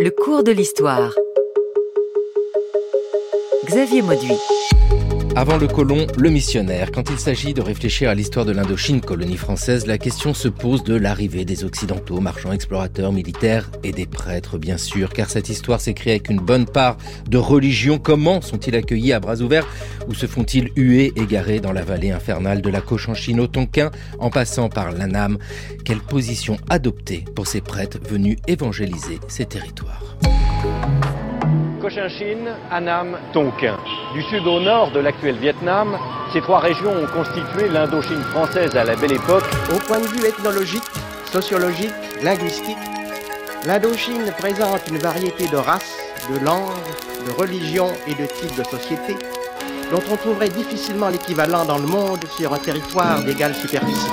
Le cours de l'histoire. Xavier Mauduit. Avant le colon, le missionnaire. Quand il s'agit de réfléchir à l'histoire de l'Indochine, colonie française, la question se pose de l'arrivée des Occidentaux, marchands, explorateurs, militaires et des prêtres, bien sûr. Car cette histoire s'écrit avec une bonne part de religion. Comment sont-ils accueillis à bras ouverts ou se font-ils huer, égarés dans la vallée infernale de la Cochinchine au Tonkin, en passant par l'Annam? Quelle position adopter pour ces prêtres venus évangéliser ces territoires? Cochinchine, Annam, Tonkin. Du sud au nord de l'actuel Vietnam, ces trois régions ont constitué l'Indochine française à la Belle Époque. Au point de vue ethnologique, sociologique, linguistique, l'Indochine présente une variété de races, de langues, de religions et de types de sociétés dont on trouverait difficilement l'équivalent dans le monde sur un territoire d'égale superficie.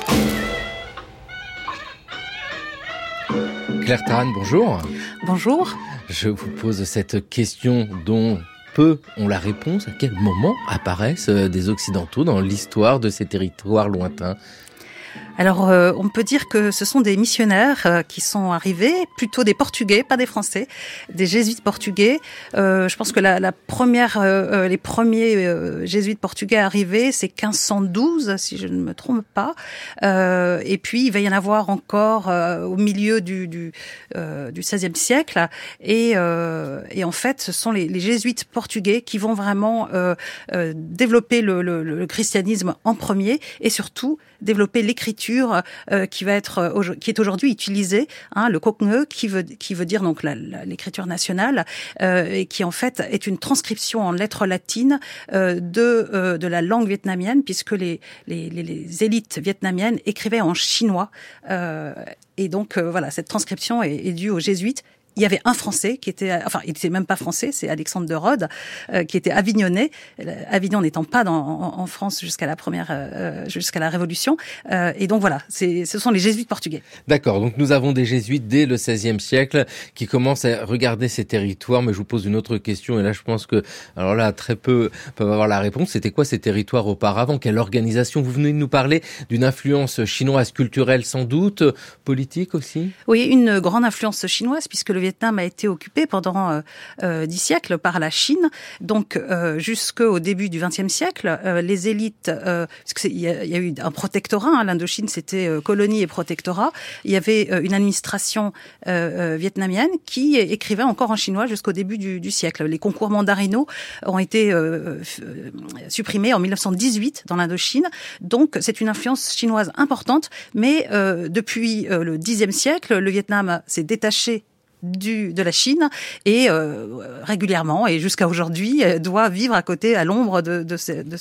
Claire Tran, bonjour. Bonjour. Je vous pose cette question dont peu ont la réponse. À quel moment apparaissent des Occidentaux dans l'histoire de ces territoires lointains ? Alors, on peut dire que ce sont des missionnaires qui sont arrivés, plutôt des Portugais, pas des Français, des jésuites portugais. Je pense que les premiers jésuites portugais arrivés, c'est 1512, si je ne me trompe pas. Et puis, il va y en avoir encore au milieu du XVIe siècle. Et en fait, ce sont les jésuites portugais qui vont vraiment développer le christianisme en premier et surtout développer l'écriture qui est aujourd'hui utilisée, le Coc-Ngeu, qui veut dire donc l'écriture nationale, et qui en fait est une transcription en lettres latines de la langue vietnamienne, puisque les élites vietnamiennes écrivaient en chinois, et donc voilà, cette transcription est due aux jésuites. Il y avait un Français il était même pas français, c'est Alexandre de Rhodes, qui était avignonnais. Avignon n'étant pas en France jusqu'à la Révolution. Et donc voilà, ce sont les jésuites portugais. D'accord, donc nous avons des jésuites dès le XVIe siècle qui commencent à regarder ces territoires, mais je vous pose une autre question, et là je pense que, alors là, très peu peuvent avoir la réponse. C'était quoi ces territoires auparavant? Quelle organisation? Vous venez de nous parler d'une influence chinoise culturelle sans doute, politique aussi? Oui, une grande influence chinoise, puisque le Vietnam a été occupé pendant 10 siècles par la Chine, donc jusqu'au début du XXe siècle, les élites, parce qu'il y a eu un protectorat, l'Indochine c'était colonie et protectorat, il y avait une administration vietnamienne qui écrivait encore en chinois jusqu'au début du siècle. Les concours mandarinaux ont été supprimés en 1918 dans l'Indochine, donc c'est une influence chinoise importante, mais depuis le Xe siècle, le Vietnam s'est détaché de la Chine et régulièrement et jusqu'à aujourd'hui doit vivre à côté, à l'ombre de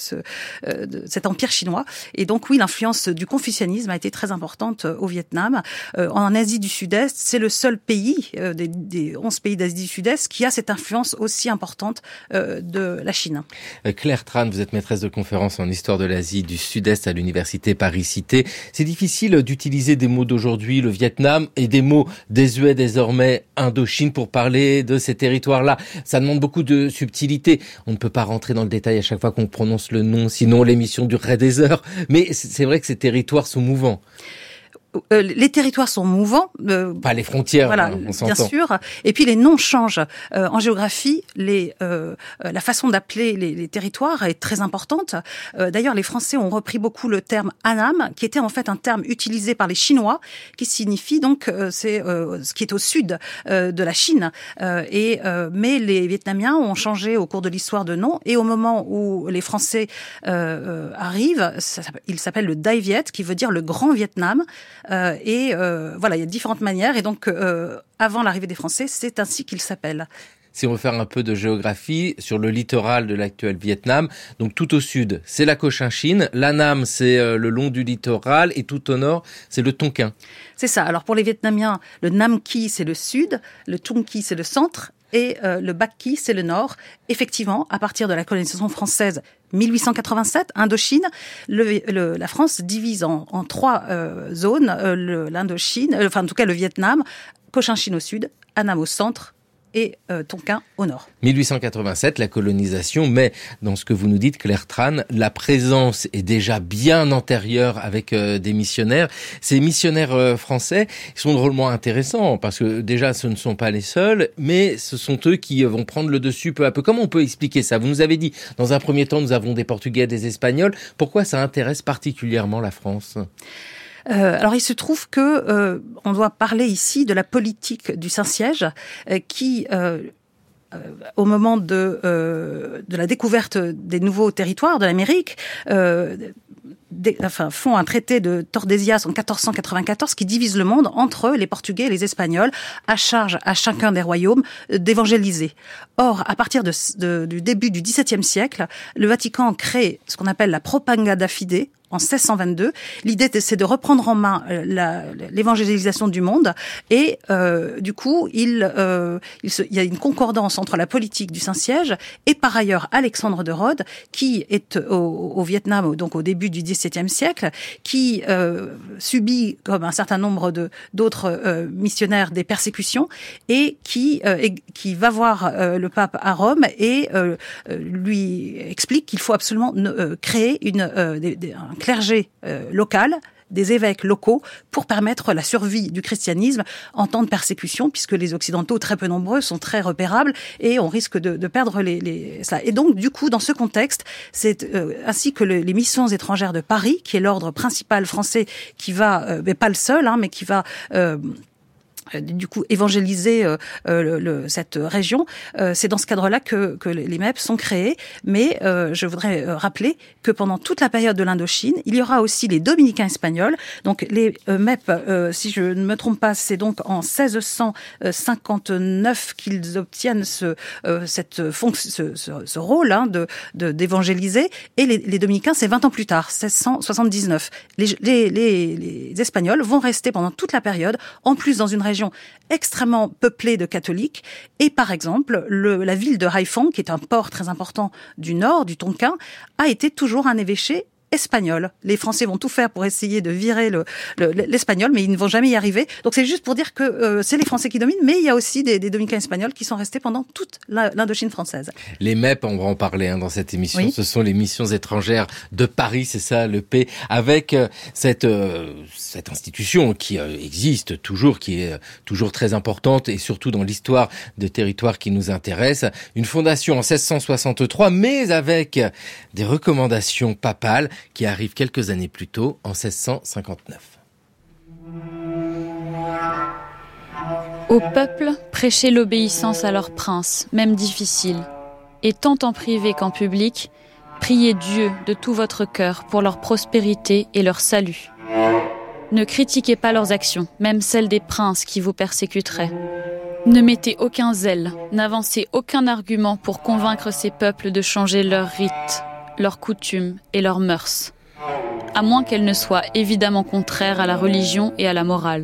cet empire chinois. Et donc oui, l'influence du confucianisme a été très importante au Vietnam. En Asie du Sud-Est, c'est le seul pays des 11 pays d'Asie du Sud-Est qui a cette influence aussi importante de la Chine. Claire Tran, vous êtes maîtresse de conférences en histoire de l'Asie du Sud-Est à l'université Paris-Cité. C'est difficile d'utiliser des mots d'aujourd'hui, le Vietnam, et des mots désuets désormais, Indochine, pour parler de ces territoires-là. Ça demande beaucoup de subtilité. On ne peut pas rentrer dans le détail à chaque fois qu'on prononce le nom, sinon l'émission durerait des heures. Mais c'est vrai que ces territoires sont mouvants. Les territoires sont mouvants. Pas les frontières, voilà, on s'entend. Bien sûr. Et puis les noms changent. En géographie, la façon d'appeler les territoires est très importante. D'ailleurs, les Français ont repris beaucoup le terme Annam, qui était en fait un terme utilisé par les Chinois, qui signifie donc c'est ce qui est au sud de la Chine. Mais les Vietnamiens ont changé au cours de l'histoire de nom. Et au moment où les Français arrivent, il s'appelle le Dai Viet, qui veut dire le Grand Vietnam. Voilà, il y a différentes manières. Et donc, avant l'arrivée des Français, c'est ainsi qu'ils s'appellent. Si on veut faire un peu de géographie, sur le littoral de l'actuel Vietnam, donc tout au sud, c'est la Cochinchine, l'Annam, c'est le long du littoral, et tout au nord, c'est le Tonkin. C'est ça. Alors pour les Vietnamiens, le Nam Qui, c'est le sud, le Tung Qui, c'est le centre, et le Bac Qui, c'est le nord. Effectivement, à partir de la colonisation française 1887, Indochine, la France divise en trois zones, l'Indochine, en tout cas le Vietnam, Cochinchine au sud, Annam au centre et Tonkin au nord. 1887, la colonisation, mais dans ce que vous nous dites, Claire Tran, la présence est déjà bien antérieure avec des missionnaires. Ces missionnaires français sont drôlement intéressants parce que déjà ce ne sont pas les seuls, mais ce sont eux qui vont prendre le dessus peu à peu. Comment on peut expliquer ça ? Vous nous avez dit, dans un premier temps, nous avons des Portugais, des Espagnols. Pourquoi ça intéresse particulièrement la France ? Alors il se trouve que on doit parler ici de la politique du Saint-Siège qui au moment de la découverte des nouveaux territoires de l'Amérique, font un traité de Tordesillas en 1494 qui divise le monde entre les Portugais et les Espagnols, à charge à chacun des royaumes d'évangéliser. Or, à partir du début du XVIIe siècle, le Vatican crée ce qu'on appelle la Propaganda Fide, en 1622. L'idée, c'est de reprendre en main l'évangélisation du monde et du coup, il y a une concordance entre la politique du Saint-Siège et par ailleurs Alexandre de Rhodes, qui est au Vietnam, donc au début du XVIIe siècle, qui subit, comme un certain nombre d'autres missionnaires, des persécutions et qui va voir le pape à Rome et lui explique qu'il faut absolument créer un clergé local, des évêques locaux, pour permettre la survie du christianisme en temps de persécution, puisque les Occidentaux, très peu nombreux, sont très repérables et on risque de perdre cela. Et donc, du coup, dans ce contexte, c'est ainsi que les missions étrangères de Paris, qui est l'ordre principal français, qui va, mais pas le seul, mais qui va du coup évangéliser cette région. C'est dans ce cadre-là que les MEP sont créés. Mais je voudrais rappeler que pendant toute la période de l'Indochine, il y aura aussi les dominicains espagnols. Donc les MEP, si je ne me trompe pas, c'est donc en 1659 qu'ils obtiennent ce rôle d'évangéliser. Et les dominicains, c'est 20 ans plus tard, 1679. Les Espagnols vont rester pendant toute la période, en plus dans une région extrêmement peuplée de catholiques. Et par exemple, la ville de Haiphong, qui est un port très important du nord, du Tonkin, a été toujours un évêché espagnol. Les Français vont tout faire pour essayer de virer l'espagnol, mais ils ne vont jamais y arriver. Donc c'est juste pour dire que c'est les Français qui dominent, mais il y a aussi des dominicains espagnols qui sont restés pendant toute l'Indochine française. Les MEP, on va en parler dans cette émission, oui. Ce sont les missions étrangères de Paris, c'est ça, le P, avec cette institution qui existe toujours, qui est toujours très importante, et surtout dans l'histoire de territoires qui nous intéressent. Une fondation en 1663, mais avec des recommandations papales, qui arrive quelques années plus tôt, en 1659. Au peuple, prêchez l'obéissance à leur prince, même difficile. Et tant en privé qu'en public, priez Dieu de tout votre cœur pour leur prospérité et leur salut. Ne critiquez pas leurs actions, même celles des princes qui vous persécuteraient. Ne mettez aucun zèle, n'avancez aucun argument pour convaincre ces peuples de changer leurs rites, leurs coutumes et leurs mœurs, à moins qu'elles ne soient évidemment contraires à la religion et à la morale.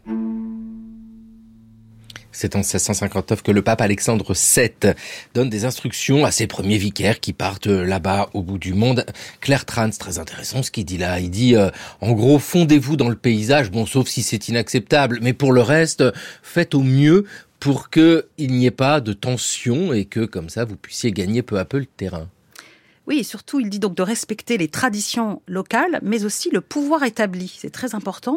C'est en 1659 que le pape Alexandre VII donne des instructions à ses premiers vicaires qui partent là-bas au bout du monde. Claire Tran, c'est très intéressant ce qu'il dit là. Il dit, en gros, fondez-vous dans le paysage, bon, sauf si c'est inacceptable, mais pour le reste, faites au mieux pour qu'il n'y ait pas de tension et que, comme ça, vous puissiez gagner peu à peu le terrain. Oui, et surtout, il dit donc de respecter les traditions locales, mais aussi le pouvoir établi. C'est très important.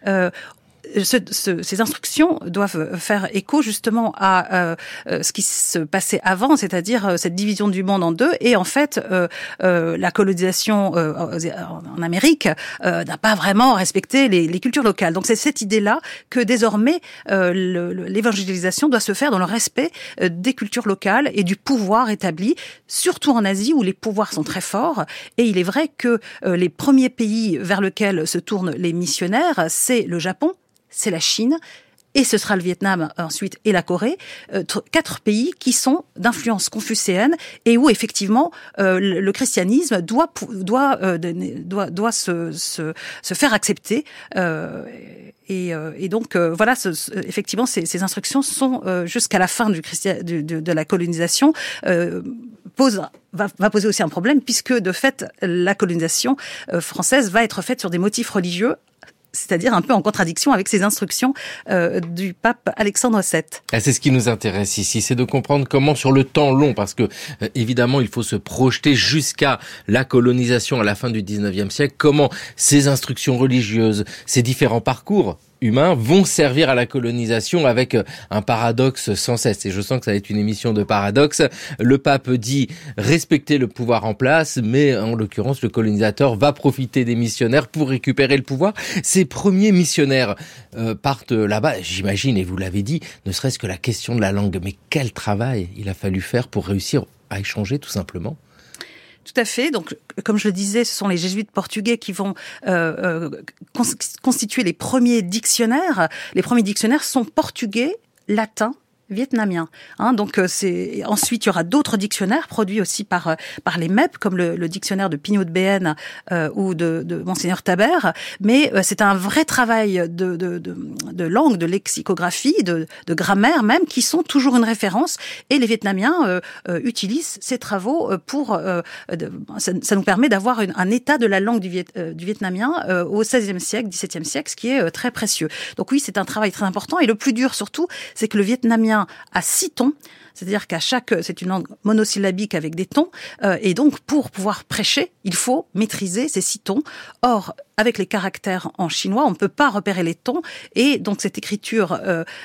Ces instructions doivent faire écho justement à ce qui se passait avant, c'est-à-dire cette division du monde en deux. Et en fait, la colonisation en Amérique n'a pas vraiment respecté les cultures locales. Donc c'est cette idée-là que désormais l'évangélisation doit se faire dans le respect des cultures locales et du pouvoir établi, surtout en Asie où les pouvoirs sont très forts. Et il est vrai que les premiers pays vers lesquels se tournent les missionnaires, c'est le Japon, c'est la Chine, et ce sera le Vietnam ensuite et la Corée, 4 pays qui sont d'influence confucéenne et où effectivement le christianisme doit se faire accepter. Et donc voilà, effectivement, ces instructions sont jusqu'à la fin de la colonisation va poser aussi un problème puisque de fait la colonisation française va être faite sur des motifs religieux c'est-à-dire un peu en contradiction avec ces instructions du pape Alexandre VII. C'est ce qui nous intéresse ici, c'est de comprendre comment sur le temps long, parce que évidemment il faut se projeter jusqu'à la colonisation à la fin du 19e siècle, comment ces instructions religieuses, ces différents parcours humains vont servir à la colonisation avec un paradoxe sans cesse. Et je sens que ça va être une émission de paradoxe. Le pape dit respecter le pouvoir en place, mais en l'occurrence, le colonisateur va profiter des missionnaires pour récupérer le pouvoir. Ces premiers missionnaires partent là-bas, j'imagine, et vous l'avez dit, ne serait-ce que la question de la langue. Mais quel travail il a fallu faire pour réussir à échanger, tout simplement. Tout à fait. Donc, comme je le disais, ce sont les jésuites portugais qui vont constituer les premiers dictionnaires. Les premiers dictionnaires sont portugais, latins, vietnamien. Donc ensuite il y aura d'autres dictionnaires produits aussi par les MEP comme le dictionnaire de Pignot de Béhène ou de Monseigneur Tabert, mais c'est un vrai travail de langue, de lexicographie, de grammaire même, qui sont toujours une référence, et les Vietnamiens utilisent ces travaux pour ça nous permet d'avoir un état de la langue du vietnamien au XVIe siècle, XVIIe siècle, ce qui est très précieux. Donc oui, c'est un travail très important, et le plus dur surtout, c'est que le vietnamien à 6 tons, c'est-à-dire c'est une langue monosyllabique avec des tons, et donc pour pouvoir prêcher, il faut maîtriser ces 6 tons. Or, avec les caractères en chinois, on ne peut pas repérer les tons, et donc cette écriture,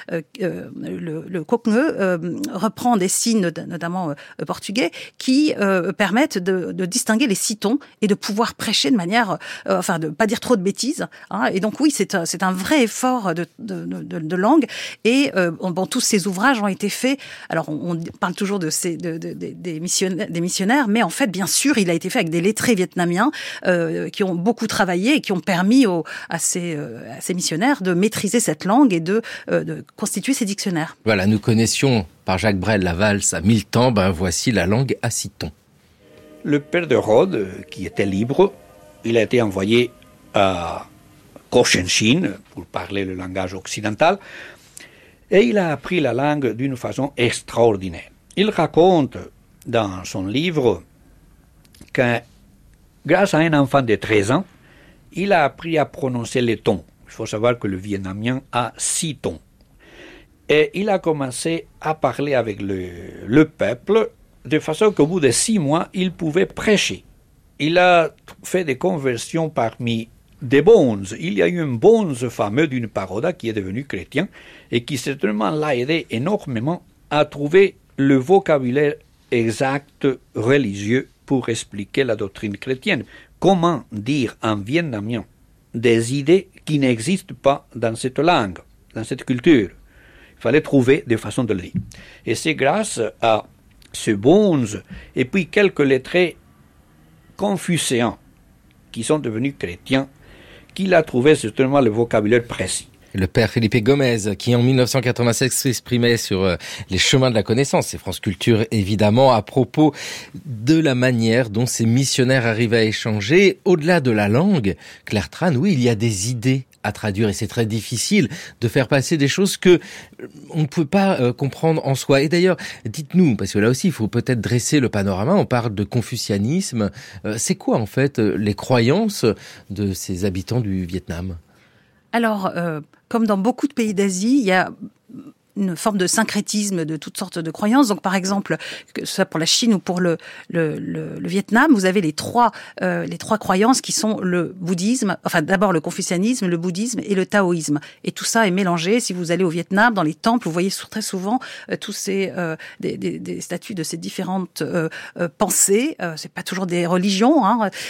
le Koknge, reprend des signes, notamment portugais, qui permettent de distinguer les 6 tons et de pouvoir prêcher de manière, de pas dire trop de bêtises. Et donc oui, c'est un vrai effort de langue, et tous ces ouvrages ont été faits. Alors on parle toujours des missionnaires, mais en fait, bien sûr, il a été fait avec des lettrés vietnamiens qui ont beaucoup travaillé et qui ont permis à ces missionnaires de maîtriser cette langue et de constituer ces dictionnaires. Voilà, nous connaissions par Jacques Brel la valse à 1000 temps, voici la langue à 6 tons. Le père de Rhodes, qui était libre, il a été envoyé à Cochinchine pour parler le langage occidental, et il a appris la langue d'une façon extraordinaire. Il raconte dans son livre que grâce à un enfant de 13 ans, il a appris à prononcer les tons. Il faut savoir que le vietnamien a 6 tons. Et il a commencé à parler avec le peuple de façon qu'au bout de 6 mois, il pouvait prêcher. Il a fait des conversions parmi des bonzes. Il y a eu un bonze fameux d'une paroda qui est devenu chrétien et qui certainement l'a aidé énormément à trouver le vocabulaire exact religieux pour expliquer la doctrine chrétienne. Comment dire en vietnamien des idées qui n'existent pas dans cette langue, dans cette culture? Il fallait trouver des façons de le dire. Et c'est grâce à ce bonze et puis quelques lettrés confucéens qui sont devenus chrétiens qu'il a trouvé certainement le vocabulaire précis. Le père Felipe Gomez, qui en 1996 s'exprimait sur les chemins de la connaissance, c'est France Culture évidemment, à propos de la manière dont ces missionnaires arrivaient à échanger. Au-delà de la langue, Claire Tran, oui, il y a des idées à traduire, et c'est très difficile de faire passer des choses que on ne peut pas comprendre en soi. Et d'ailleurs, dites-nous, parce que là aussi il faut peut-être dresser le panorama, on parle de confucianisme, c'est quoi en fait les croyances de ces habitants du Vietnam? Alors, comme dans beaucoup de pays d'Asie, il y a une forme de syncrétisme de toutes sortes de croyances. Donc, par exemple, que ce soit pour la Chine ou pour le Vietnam, vous avez les trois croyances qui sont le bouddhisme, enfin d'abord le confucianisme, le bouddhisme et le taoïsme. Et tout ça est mélangé. Si vous allez au Vietnam, dans les temples, vous voyez très souvent tous ces des statues de ces différentes pensées. C'est pas toujours des religions.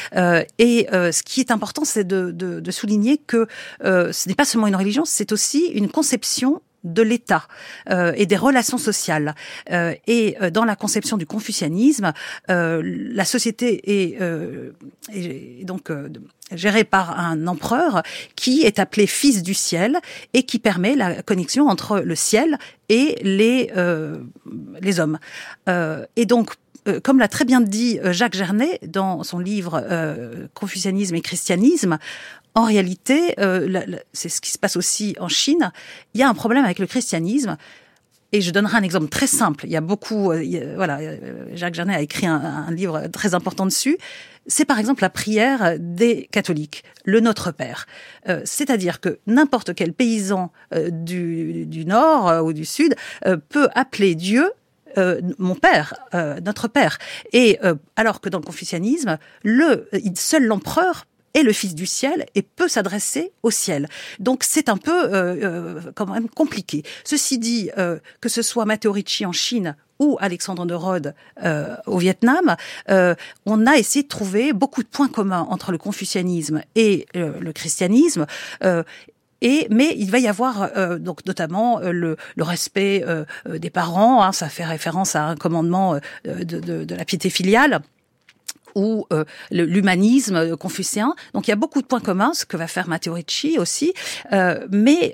Ce qui est important, c'est de souligner que ce n'est pas seulement une religion, c'est aussi une conception de l'État et des relations sociales. Et dans la conception du confucianisme, la société est donc gérée par un empereur qui est appelé fils du ciel et qui permet la connexion entre le ciel et les hommes. Et donc, comme l'a très bien dit Jacques Gernet dans son livre Confucianisme et christianisme, en réalité, c'est ce qui se passe aussi en Chine. Il y a un problème avec le christianisme. Et je donnerai un exemple très simple. Il y a beaucoup, Jacques Jeannet a écrit un livre très important dessus. C'est par exemple la prière des catholiques, le Notre Père. C'est-à-dire que n'importe quel paysan du Nord ou du Sud peut appeler Dieu mon père, notre père. Et alors que dans le confucianisme, seul l'empereur est le fils du ciel et peut s'adresser au ciel. Donc c'est un peu quand même compliqué. Ceci dit, que ce soit Matteo Ricci en Chine ou Alexandre de Rhodes au Vietnam, on a essayé de trouver beaucoup de points communs entre le confucianisme et le christianisme. Mais il va y avoir donc notamment le respect des parents. Hein, ça fait référence à un commandement de la piété filiale, ou l'humanisme confucéen. Donc il y a beaucoup de points communs, ce que va faire Matteo Ricci aussi. Mais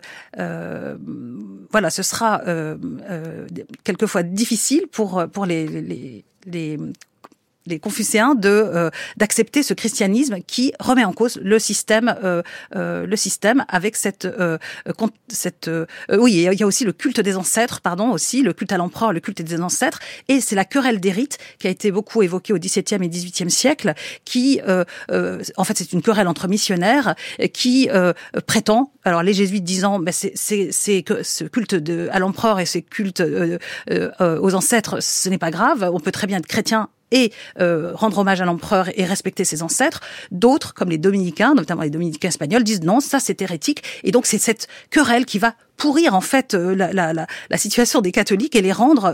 ce sera quelquefois difficile pour les confucéens d'accepter ce christianisme qui remet en cause le système avec il y a aussi le culte des ancêtres, aussi le culte à l'empereur, le culte des ancêtres, et c'est la querelle des rites qui a été beaucoup évoquée au XVIIe et XVIIIe siècle, qui en fait c'est une querelle entre missionnaires qui prétend, alors les jésuites disant c'est que ce culte à l'empereur et ce culte aux ancêtres, ce n'est pas grave, on peut très bien être chrétien et rendre hommage à l'empereur et respecter ses ancêtres. D'autres, comme les dominicains, notamment les dominicains espagnols, disent non, ça c'est hérétique. Et donc c'est cette querelle qui va pourrir en fait la situation des catholiques et les rendre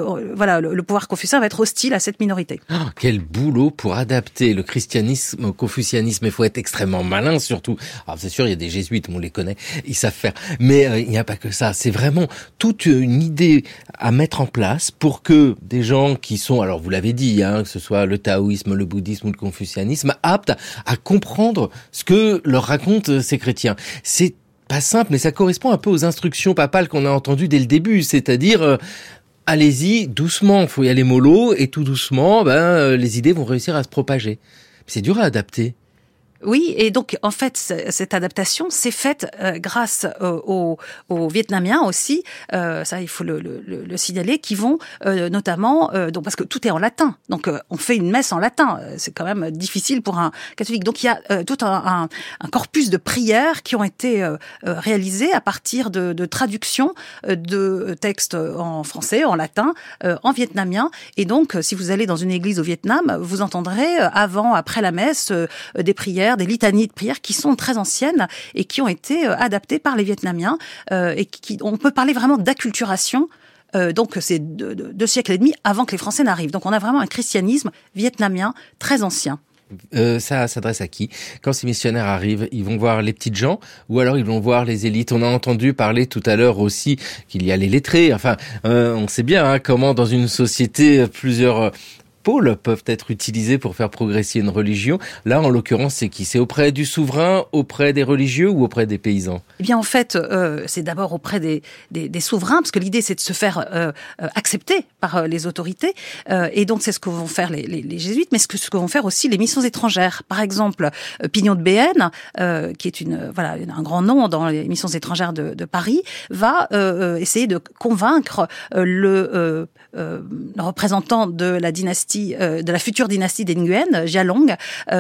le pouvoir confucéen va être hostile à cette minorité. Oh, quel boulot pour adapter le christianisme au confucianisme. Il faut être extrêmement malin surtout. Alors c'est sûr, il y a des jésuites, on les connaît, ils savent faire. Mais il n'y a pas que ça. C'est vraiment toute une idée à mettre en place pour que des gens qui sont, alors vous l'avez dit, que ce soit le taoïsme, le bouddhisme ou le confucianisme, aptes à comprendre ce que leur racontent ces chrétiens. C'est pas simple, mais ça correspond un peu aux instructions papales qu'on a entendues dès le début, c'est-à-dire allez-y doucement, il faut y aller mollo, et tout doucement, les idées vont réussir à se propager. C'est dur à adapter. Oui, et donc en fait cette adaptation s'est faite grâce aux Vietnamiens aussi. Ça, il faut le signaler, qui vont notamment donc parce que tout est en latin. Donc on fait une messe en latin. C'est quand même difficile pour un catholique. Donc il y a tout un corpus de prières qui ont été réalisées à partir de traductions de textes en français, en latin, en vietnamien. Et donc si vous allez dans une église au Vietnam, vous entendrez avant, après la messe, des prières, des litanies de prières qui sont très anciennes et qui ont été adaptées par les Vietnamiens et on peut parler vraiment d'acculturation. Donc c'est 2 siècles et demi avant que les Français n'arrivent. Donc on a vraiment un christianisme vietnamien très ancien. Ça s'adresse à qui? Quand ces missionnaires arrivent, ils vont voir les petites gens ou alors ils vont voir les élites? On a entendu parler tout à l'heure aussi qu'il y a les lettrés. Enfin, on sait bien comment dans une société plusieurs pôles peuvent être utilisés pour faire progresser une religion. Là, en l'occurrence, c'est qui? C'est auprès du souverain, auprès des religieux ou auprès des paysans? Eh bien, en fait, c'est d'abord auprès des souverains, parce que l'idée, c'est de se faire accepter par les autorités. Et donc, c'est ce que vont faire les jésuites, mais ce que vont faire aussi les missions étrangères. Par exemple, Pignon de Béhaine, qui est un grand nom dans les missions étrangères de Paris, va essayer de convaincre le représentant de la dynastie, de la future dynastie des Nguyen, Gia Long,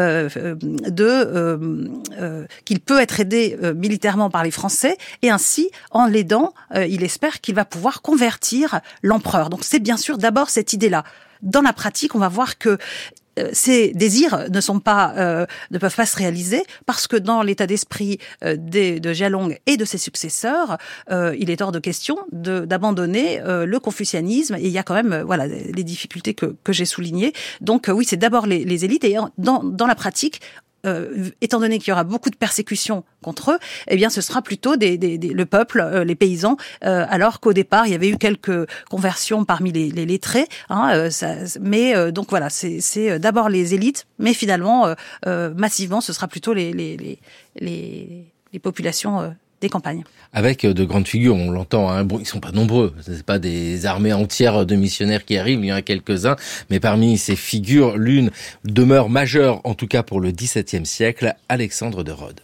qu'il peut être aidé militairement par les Français, et ainsi, en l'aidant, il espère qu'il va pouvoir convertir l'empereur. Donc c'est bien sûr d'abord cette idée-là. Dans la pratique, on va voir que ces désirs ne peuvent pas se réaliser parce que dans l'état d'esprit de Gia Long et de ses successeurs, il est hors de question d'abandonner le confucianisme, et il y a quand même les difficultés que j'ai soulignées. Donc oui, c'est d'abord les élites, et dans la pratique, étant donné qu'il y aura beaucoup de persécutions contre eux, eh bien ce sera plutôt le peuple, les paysans, alors qu'au départ il y avait eu quelques conversions parmi les lettrés, donc voilà, c'est d'abord les élites, mais finalement massivement ce sera plutôt les populations des campagnes. Avec de grandes figures, on l'entend, ils sont pas nombreux, c'est pas des armées entières de missionnaires qui arrivent, il y en a quelques-uns, mais parmi ces figures, l'une demeure majeure, en tout cas pour le XVIIe siècle, Alexandre de Rhodes.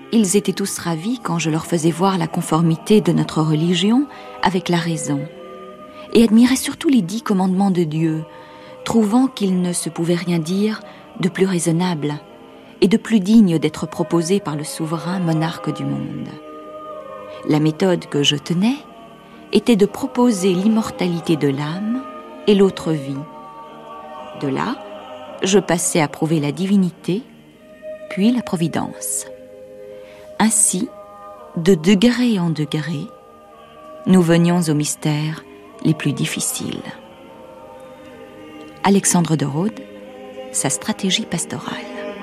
Ils étaient tous ravis quand je leur faisais voir la conformité de notre religion avec la raison, et admiraient surtout les 10 commandements de Dieu, trouvant qu'il ne se pouvait rien dire de plus raisonnable et de plus digne d'être proposé par le souverain monarque du monde. La méthode que je tenais était de proposer l'immortalité de l'âme et l'autre vie. De là, je passais à prouver la divinité, puis la providence. Ainsi, de degré en degré, nous venions aux mystères les plus difficiles. Alexandre de Rhodes, sa stratégie pastorale.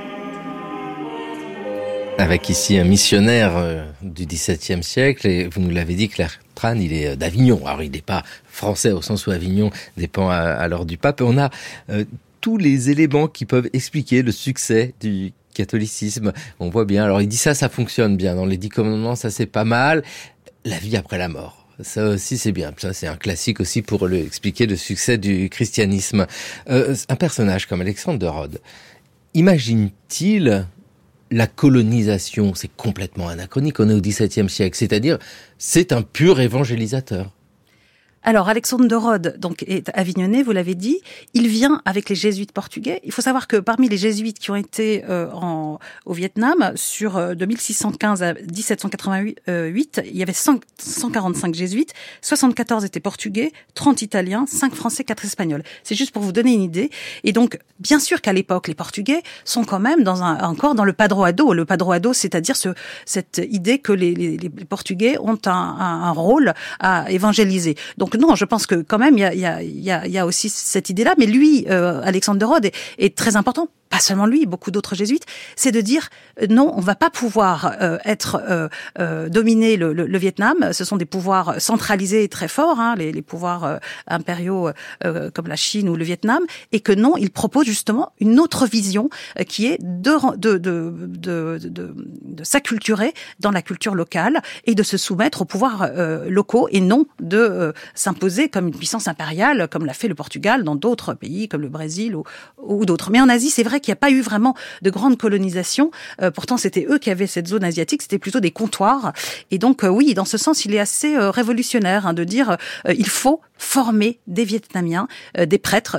Avec ici un missionnaire du XVIIe siècle, et vous nous l'avez dit, Claire Tran, il est d'Avignon. Alors il n'est pas français au sens où Avignon dépend alors du pape. On a tous les éléments qui peuvent expliquer le succès du catholicisme. On voit bien, alors il dit ça fonctionne bien. Dans les 10 commandements, ça c'est pas mal. La vie après la mort. Ça aussi c'est bien. Ça c'est un classique aussi pour expliquer le succès du christianisme. Un personnage comme Alexandre de Rhodes, imagine-t-il la colonisation? C'est complètement anachronique, on est au XVIIe siècle, c'est-à-dire c'est un pur évangélisateur. Alors, Alexandre de Rhodes, donc, est avignonnais, vous l'avez dit. Il vient avec les jésuites portugais. Il faut savoir que parmi les jésuites qui ont été au Vietnam, de 1615 à 1788, il y avait 145 jésuites, 74 étaient portugais, 30 italiens, 5 français, 4 espagnols. C'est juste pour vous donner une idée. Et donc, bien sûr qu'à l'époque, les portugais sont quand même encore dans le padroado. Le padroado, c'est-à-dire cette idée que les portugais ont un rôle à évangéliser. Donc, non, je pense que quand même, il y a aussi cette idée-là. Mais lui, Alexandre de Rhodes, est très important. Pas seulement lui, beaucoup d'autres jésuites, c'est de dire non, on va pas pouvoir dominer le Vietnam. Ce sont des pouvoirs centralisés très forts, hein, les pouvoirs impériaux comme la Chine ou le Vietnam, et que non, il propose justement une autre vision qui est de s'acculturer dans la culture locale et de se soumettre aux pouvoirs locaux et non de s'imposer comme une puissance impériale, comme l'a fait le Portugal dans d'autres pays comme le Brésil ou d'autres. Mais en Asie, c'est vrai qu'il n'y a pas eu vraiment de grande colonisation. Pourtant, c'était eux qui avaient cette zone asiatique. C'était plutôt des comptoirs. Et donc, oui, dans ce sens, il est assez révolutionnaire de dire il faut former des Vietnamiens, des prêtres,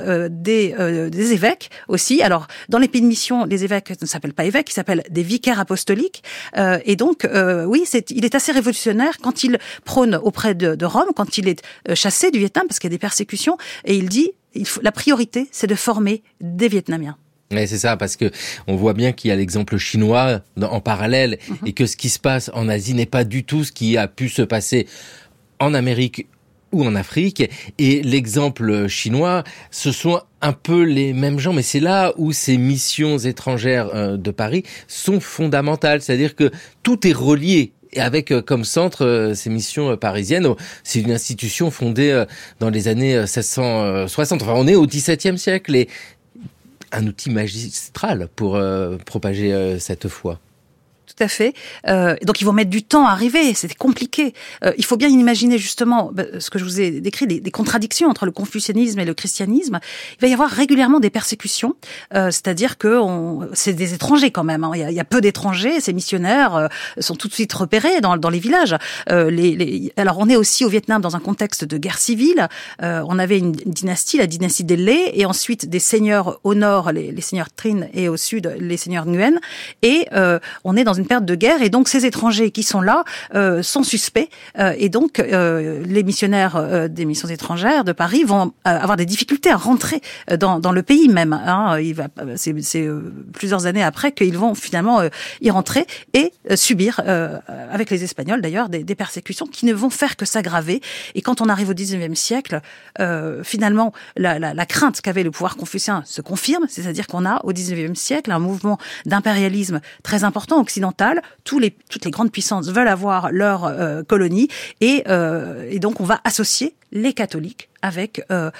des évêques aussi. Alors, dans les pays de mission, les évêques ne s'appellent pas évêques, ils s'appellent des vicaires apostoliques. Et donc, oui, il est assez révolutionnaire quand il prône auprès de Rome, quand il est chassé du Vietnam, parce qu'il y a des persécutions, et il dit la priorité, c'est de former des Vietnamiens. Ouais, c'est ça, parce que on voit bien qu'il y a l'exemple chinois en parallèle et que ce qui se passe en Asie n'est pas du tout ce qui a pu se passer en Amérique ou en Afrique. Et l'exemple chinois, ce sont un peu les mêmes gens, mais c'est là où ces missions étrangères de Paris sont fondamentales. C'est-à-dire que tout est relié. Et avec comme centre ces missions parisiennes, c'est une institution fondée dans les années 1660. Enfin, on est au XVIIe siècle et un outil magistral pour propager cette foi. Tout à fait. Donc ils vont mettre du temps à arriver, c'était compliqué. Il faut bien imaginer justement ce que je vous ai décrit, des contradictions entre le confucianisme et le christianisme. Il va y avoir régulièrement des persécutions, c'est-à-dire que c'est des étrangers quand même. Hein. Il y a peu d'étrangers, ces missionnaires sont tout de suite repérés dans les villages. Alors on est aussi au Vietnam dans un contexte de guerre civile. On avait une dynastie, la dynastie des Lê, et ensuite des seigneurs au nord, les seigneurs Trinh, et au sud, les seigneurs Nguyen. Et on est dans une période de guerre, et donc ces étrangers qui sont là sont suspects, et donc les missionnaires des missions étrangères de Paris vont avoir des difficultés à rentrer dans le pays même. Hein. C'est plusieurs années après qu'ils vont finalement y rentrer et subir, avec les Espagnols d'ailleurs, des persécutions qui ne vont faire que s'aggraver. Et quand on arrive au XIXe siècle, finalement la crainte qu'avait le pouvoir confucéen se confirme, c'est-à-dire qu'on a au XIXe siècle un mouvement d'impérialisme très important occidental. Toutes les grandes puissances veulent avoir leur colonie, et donc on va associer les catholiques avec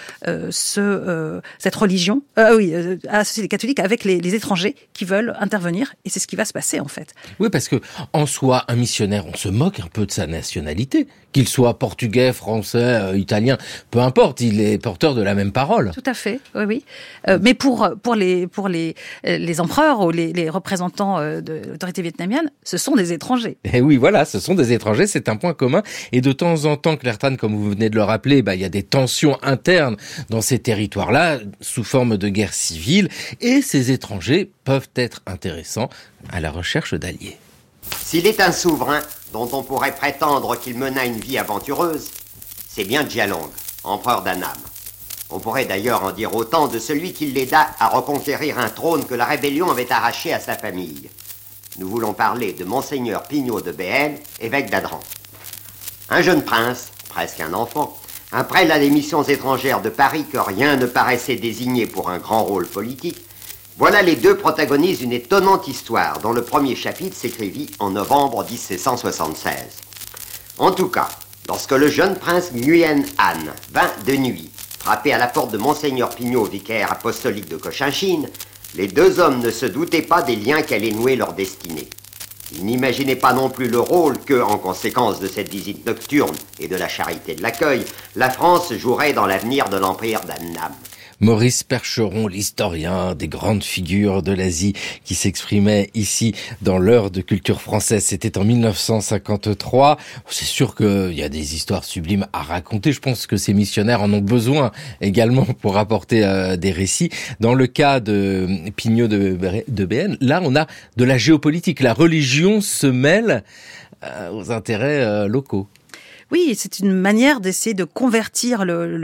cette religion, à associer les catholiques avec les étrangers qui veulent intervenir, et c'est ce qui va se passer en fait. Oui, parce que en soi, un missionnaire, on se moque un peu de sa nationalité, qu'il soit portugais, français, italien, peu importe, il est porteur de la même parole. Tout à fait, oui. Mais pour les empereurs ou les représentants de l'autorité vietnamienne, ce sont des étrangers. Et oui, voilà, ce sont des étrangers, c'est un point commun. Et de temps en temps, Claire Tran, comme vous venez de le rappeler, il y a des tensions internes dans ces territoires-là, sous forme de guerre civile, et ces étrangers peuvent être intéressants à la recherche d'alliés. S'il est un souverain dont on pourrait prétendre qu'il mena une vie aventureuse, c'est bien Djalong, empereur d'Annam. On pourrait d'ailleurs en dire autant de celui qui l'aida à reconquérir un trône que la rébellion avait arraché à sa famille. Nous voulons parler de Monseigneur Pignot de Béhaine, évêque d'Adran. Un jeune prince, presque un enfant, un prêtre à des missions étrangères de Paris que rien ne paraissait désigner pour un grand rôle politique, voilà les deux protagonistes d'une étonnante histoire dont le premier chapitre s'écrivit en novembre 1776. En tout cas, lorsque le jeune prince Nguyen Han vint de nuit frapper à la porte de Monseigneur Pignot, vicaire apostolique de Cochinchine, les deux hommes ne se doutaient pas des liens qu'allait nouer leur destinée. Ils n'imaginaient pas non plus le rôle que, en conséquence de cette visite nocturne et de la charité de l'accueil, la France jouerait dans l'avenir de l'empire d'Annam. Maurice Percheron, l'historien des grandes figures de l'Asie, qui s'exprimait ici dans l'heure de culture française. C'était en 1953. C'est sûr qu'il y a des histoires sublimes à raconter. Je pense que ces missionnaires en ont besoin également pour apporter des récits. Dans le cas de Pignot de Béhaine, là, on a de la géopolitique. La religion se mêle aux intérêts locaux. Oui, c'est une manière d'essayer de convertir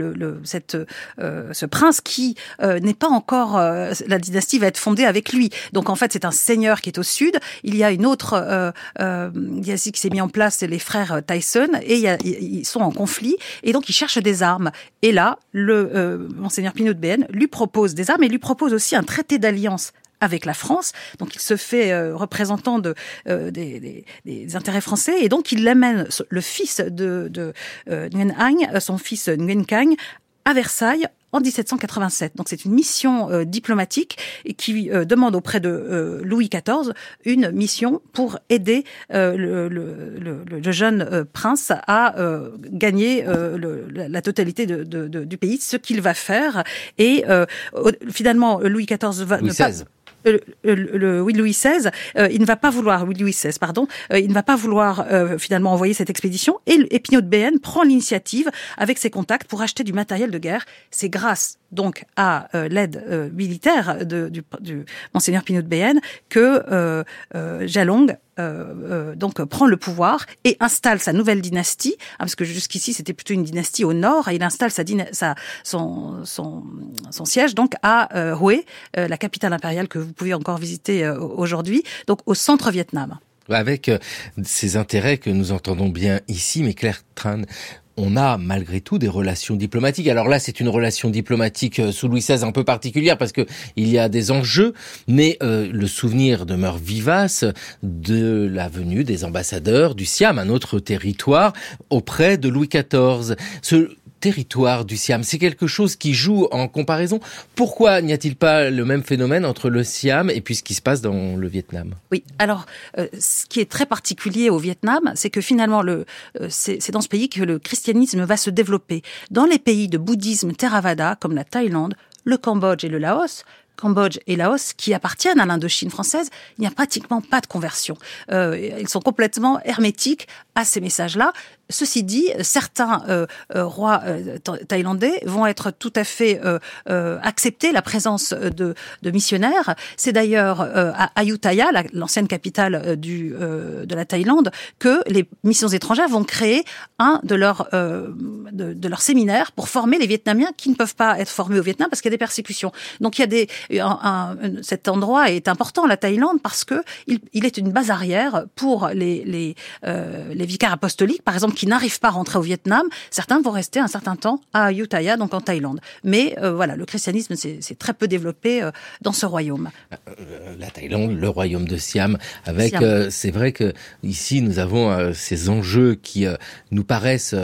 ce prince qui n'est pas encore... la dynastie va être fondée avec lui. Donc en fait, c'est un seigneur qui est au sud. Il y a une autre dynastie qui s'est mise en place, c'est les frères Tyson, et ils sont en conflit, et donc ils cherchent des armes. Et là, Monseigneur Pignot de Béhaine lui propose des armes, et lui propose aussi un traité d'alliance avec la France, donc il se fait représentant des intérêts français, et donc il l'amène, le fils de Nguyen Anh, son fils Nguyen Cang, à Versailles en 1787. Donc c'est une mission diplomatique qui demande auprès de Louis XIV une mission pour aider le jeune prince à gagner la totalité du pays, ce qu'il va faire. Et finalement, Louis XIV va Louis XVI. Louis XVI, il ne va pas vouloir, Louis XVI, pardon, il ne va pas vouloir finalement envoyer cette expédition, et Pignot de Béhaine prend l'initiative avec ses contacts pour acheter du matériel de guerre. C'est grâce donc à l'aide militaire du Monseigneur Pignot de Béhaine que Djalong donc prend le pouvoir et installe sa nouvelle dynastie, parce que jusqu'ici c'était plutôt une dynastie au nord, et il installe son siège donc à Hue, la capitale impériale que vous pouvez encore visiter aujourd'hui, donc au centre Vietnam. Avec ces intérêts que nous entendons bien ici, mais Claire Tran, on a malgré tout des relations diplomatiques. Alors là, c'est une relation diplomatique sous Louis XVI un peu particulière parce que il y a des enjeux, mais le souvenir demeure vivace de la venue des ambassadeurs du Siam, un autre territoire, auprès de Louis XIV. Ce territoire du Siam, c'est quelque chose qui joue en comparaison. Pourquoi n'y a-t-il pas le même phénomène entre le Siam et puis ce qui se passe dans le Vietnam ? Oui, alors ce qui est très particulier au Vietnam, c'est que finalement c'est dans ce pays que le christianisme va se développer. Dans les pays de bouddhisme Theravada, comme la Thaïlande, le Cambodge et le Laos, qui appartiennent à l'Indochine française, il n'y a pratiquement pas de conversion. Ils sont complètement hermétiques à ces messages-là. Ceci dit, certains rois thaïlandais vont être tout à fait accepter la présence de missionnaires. C'est d'ailleurs à Ayutthaya, l'ancienne capitale de la Thaïlande, que les missions étrangères vont créer un de leurs séminaires pour former les Vietnamiens qui ne peuvent pas être formés au Vietnam parce qu'il y a des persécutions. Donc il y a cet endroit est important, la Thaïlande, parce que il est une base arrière pour les vicaires apostoliques, par exemple, qui n'arrivent pas à rentrer au Vietnam. Certains vont rester un certain temps à Ayutthaya, donc en Thaïlande. Mais voilà, le christianisme s'est très peu développé dans ce royaume. La Thaïlande, le royaume de Siam, c'est vrai que ici nous avons ces enjeux qui nous paraissent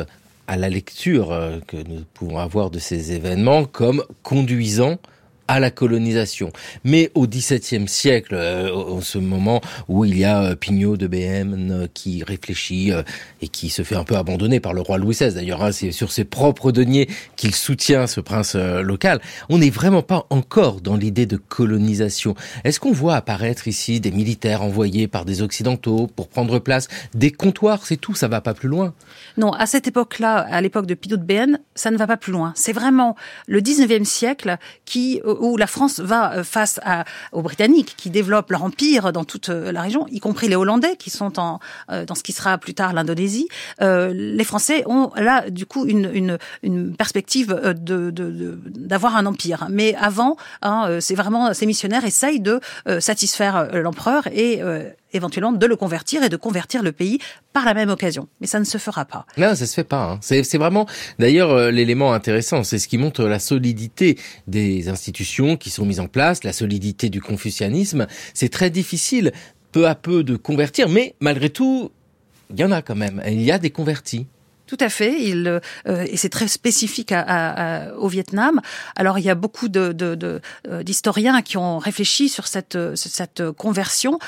à la lecture que nous pouvons avoir de ces événements comme conduisant à la colonisation. Mais au XVIIe siècle, en ce moment où il y a Pignot de Béhem qui réfléchit et qui se fait un peu abandonner par le roi Louis XVI, d'ailleurs, c'est sur ses propres deniers qu'il soutient ce prince local, on n'est vraiment pas encore dans l'idée de colonisation. Est-ce qu'on voit apparaître ici des militaires envoyés par des Occidentaux pour prendre place, des comptoirs, c'est tout, ça va pas plus loin? Non, à cette époque-là, à l'époque de Pignot de Béhem, ça ne va pas plus loin. C'est vraiment le XIXe siècle où la France va face aux Britanniques qui développent leur empire dans toute la région, y compris les Hollandais qui sont dans ce qui sera plus tard l'Indonésie. Les Français ont là du coup une perspective d'avoir un empire. Mais avant, c'est vraiment ces missionnaires essayent de satisfaire l'empereur et éventuellement de le convertir et de convertir le pays par la même occasion. Mais ça ne se fera pas. Non, ça se fait pas. C'est vraiment, d'ailleurs, l'élément intéressant. C'est ce qui montre la solidité des institutions qui sont mises en place, la solidité du confucianisme. C'est très difficile, peu à peu, de convertir. Mais malgré tout, il y en a quand même. Il y a des convertis. Tout à fait, et c'est très spécifique au Vietnam. Alors il y a beaucoup d'historiens qui ont réfléchi sur cette conversion.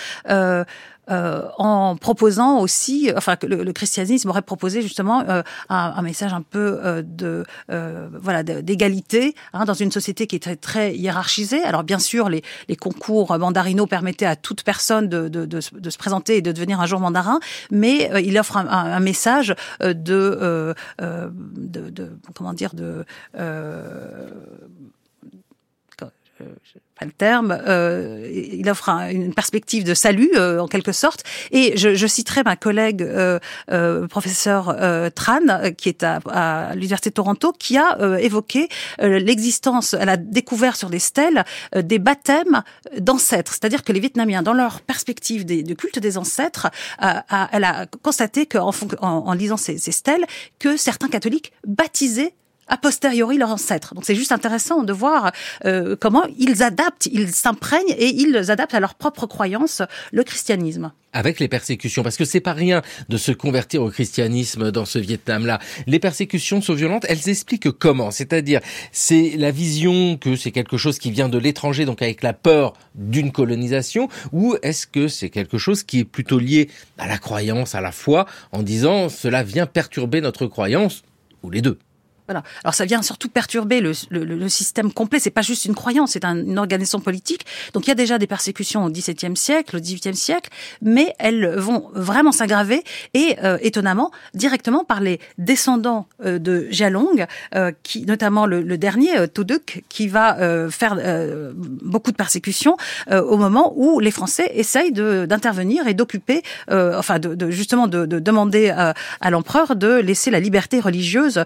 En proposant aussi, enfin que le christianisme aurait proposé justement un message un peu d'égalité dans une société qui était très hiérarchisée. Alors bien sûr, les concours mandarinaux permettaient à toute personne de se présenter et de devenir un jour mandarin, mais il offre un message le terme, il offre une perspective de salut en quelque sorte. Et je citerai ma collègue professeur Tran, qui est à l'université de Toronto, qui a évoqué l'existence, elle a découvert sur des stèles des baptêmes d'ancêtres, c'est-à-dire que les Vietnamiens, dans leur perspective du culte des ancêtres, elle a constaté qu'en lisant ces stèles, que certains catholiques baptisaient a posteriori leurs ancêtres. Donc c'est juste intéressant de voir comment ils adaptent, ils s'imprègnent et ils adaptent à leur propre croyance le christianisme. Avec les persécutions, parce que c'est pas rien de se convertir au christianisme dans ce Vietnam-là. Les persécutions sont violentes, elles expliquent comment. C'est-à-dire, c'est la vision que c'est quelque chose qui vient de l'étranger, donc avec la peur d'une colonisation, ou est-ce que c'est quelque chose qui est plutôt lié à la croyance, à la foi, en disant cela vient perturber notre croyance, ou les deux? Voilà. Alors ça vient surtout perturber le système complet. C'est pas juste une croyance, c'est une organisation politique. Donc il y a déjà des persécutions au XVIIe siècle, au XVIIIe siècle, mais elles vont vraiment s'aggraver et étonnamment directement par les descendants de Gialong, qui notamment le dernier To Duc, qui va faire beaucoup de persécutions au moment où les Français essayent d'intervenir et d'occuper, justement de demander à l'empereur de laisser la liberté religieuse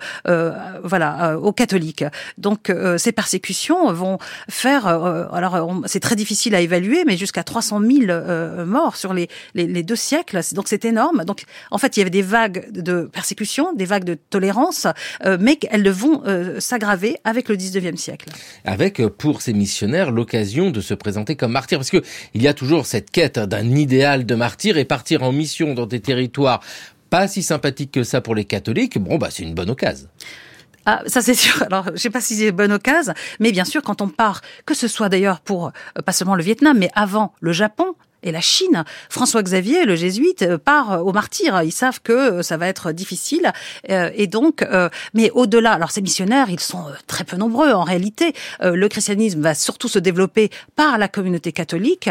aux catholiques. Donc ces persécutions vont faire, c'est très difficile à évaluer, mais jusqu'à 300 000 morts sur les 2 siècles. Donc c'est énorme. Donc en fait il y avait des vagues de persécutions, des vagues de tolérance, mais elles vont s'aggraver avec le 19e siècle. Avec pour ces missionnaires l'occasion de se présenter comme martyrs, parce que il y a toujours cette quête d'un idéal de martyr et partir en mission dans des territoires pas si sympathiques que ça pour les catholiques. C'est une bonne occasion. Ah, ça c'est sûr. Alors, je sais pas si c'est bonne occasion, mais bien sûr, quand on part, que ce soit d'ailleurs pour pas seulement le Vietnam, mais avant le Japon et la Chine, François Xavier, le jésuite, part au martyr. Ils savent que ça va être difficile, et donc, mais au-delà, alors ces missionnaires, ils sont très peu nombreux en réalité. Le christianisme va surtout se développer par la communauté catholique.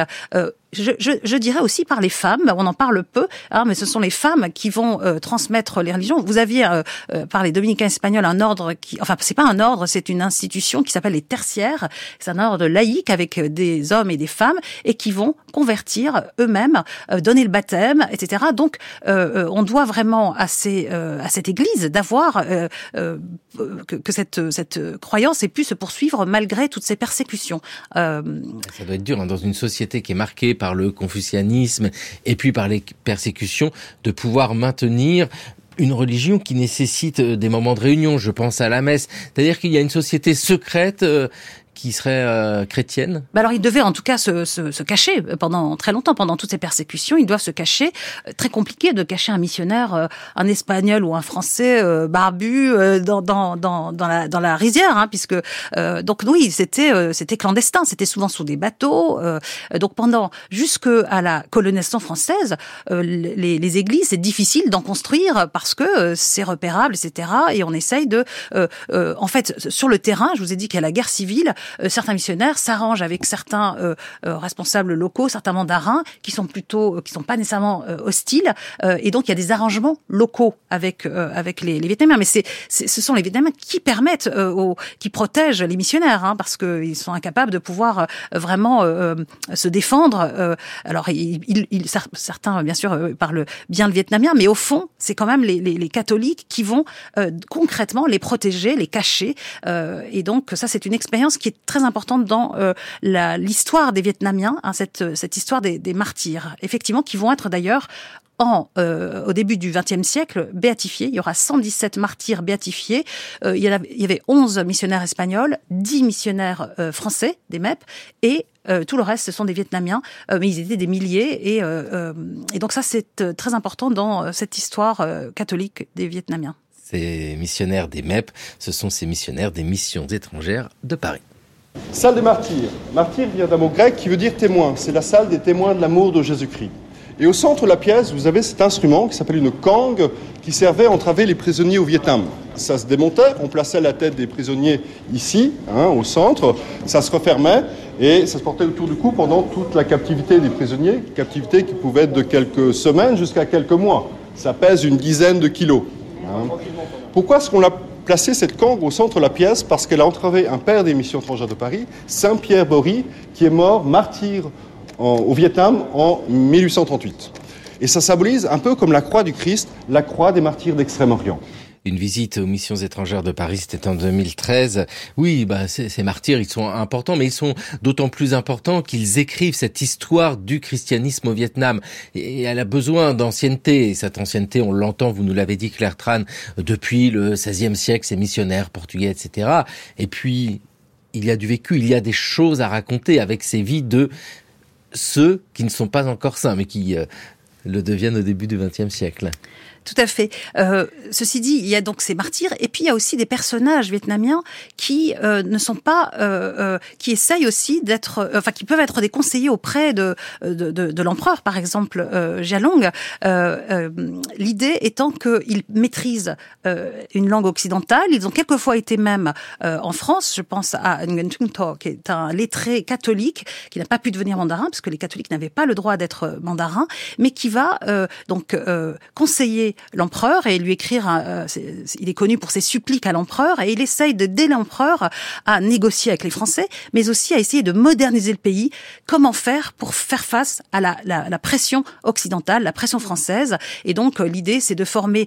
Je dirais aussi par les femmes, on en parle peu, mais ce sont les femmes qui vont transmettre les religions. Vous aviez par les dominicains espagnols un ordre c'est pas un ordre, c'est une institution qui s'appelle les tertiaires. C'est un ordre laïque avec des hommes et des femmes et qui vont convertir eux-mêmes, donner le baptême, etc. Donc on doit vraiment à cette Église d'avoir que cette croyance ait pu se poursuivre malgré toutes ces persécutions. Ça doit être dur dans une société qui est marquée par le confucianisme et puis par les persécutions, de pouvoir maintenir une religion qui nécessite des moments de réunion. Je pense à la messe. C'est-à-dire qu'il y a une société secrète qui serait chrétienne? Alors, ils devaient en tout cas se cacher pendant très longtemps, pendant toutes ces persécutions. Ils doivent se cacher. Très compliqué de cacher un missionnaire, un Espagnol ou un Français barbu dans la rizière, hein, puisque donc oui, c'était clandestin. C'était souvent sous des bateaux. Donc jusqu'à la colonisation française, les églises, c'est difficile d'en construire parce que c'est repérable, etc. Et on essaye en fait, sur le terrain, je vous ai dit qu'il y a la guerre civile. Certains missionnaires s'arrangent avec certains responsables locaux, certains mandarins qui sont pas nécessairement hostiles, et donc il y a des arrangements locaux avec les Vietnamiens. Mais ce sont les Vietnamiens qui permettent, qui protègent les missionnaires, hein, parce que ils sont incapables de pouvoir vraiment se défendre. Alors certains bien sûr parlent bien le vietnamien, mais au fond c'est quand même les catholiques qui vont concrètement les protéger, les cacher, et donc ça c'est une expérience qui est très importante dans l'histoire des Vietnamiens, hein, cette histoire des martyrs, effectivement, qui vont être d'ailleurs au début du XXe siècle béatifiés. Il y aura 117 martyrs béatifiés. Il y avait 11 missionnaires espagnols, 10 missionnaires français, des MEP, et tout le reste, ce sont des Vietnamiens, mais ils étaient des milliers, et donc ça c'est très important dans cette histoire catholique des Vietnamiens. Ces missionnaires des MEP, ce sont ces missionnaires des missions étrangères de Paris. Salle des martyrs. Martyr vient d'un mot grec qui veut dire témoin. C'est la salle des témoins de l'amour de Jésus-Christ. Et au centre de la pièce, vous avez cet instrument qui s'appelle une cangue qui servait à entraver les prisonniers au Vietnam. Ça se démontait, on plaçait la tête des prisonniers ici, au centre, ça se refermait et ça se portait autour du cou pendant toute la captivité des prisonniers, captivité qui pouvait être de quelques semaines jusqu'à quelques mois. Ça pèse une dizaine de kilos. Pourquoi est-ce qu'on l'a placé cette cangue au centre de la pièce? Parce qu'elle a entravé un père des missions étrangères de Paris, Saint-Pierre Bory, qui est mort martyr au Vietnam en 1838. Et ça symbolise un peu comme la croix du Christ, la croix des martyrs d'Extrême-Orient. Une visite aux missions étrangères de Paris, c'était en 2013. Oui, ces martyrs, ils sont importants, mais ils sont d'autant plus importants qu'ils écrivent cette histoire du christianisme au Vietnam. Et elle a besoin d'ancienneté. Et cette ancienneté, on l'entend, vous nous l'avez dit, Claire Tran, depuis le XVIe siècle, ces missionnaires portugais, etc. Et puis, il y a du vécu, il y a des choses à raconter avec ces vies de ceux qui ne sont pas encore saints, mais qui le deviennent au début du XXe siècle. Tout à fait. Ceci dit, il y a donc ces martyrs, et puis il y a aussi des personnages vietnamiens qui ne sont pas, qui essayent aussi d'être, qui peuvent être des conseillers auprès de l'empereur, par exemple Gialong. L'idée étant qu'ils maîtrisent une langue occidentale. Ils ont quelquefois été même en France. Je pense à Nguyen Trung To, qui est un lettré catholique qui n'a pas pu devenir mandarin parce que les catholiques n'avaient pas le droit d'être mandarin, mais qui va conseiller l'empereur et lui écrire, il est connu pour ses suppliques à l'empereur, et il essaye d'aider l'empereur à négocier avec les Français, mais aussi à essayer de moderniser le pays. Comment faire pour faire face à la pression occidentale, la pression française. Et donc l'idée, c'est de former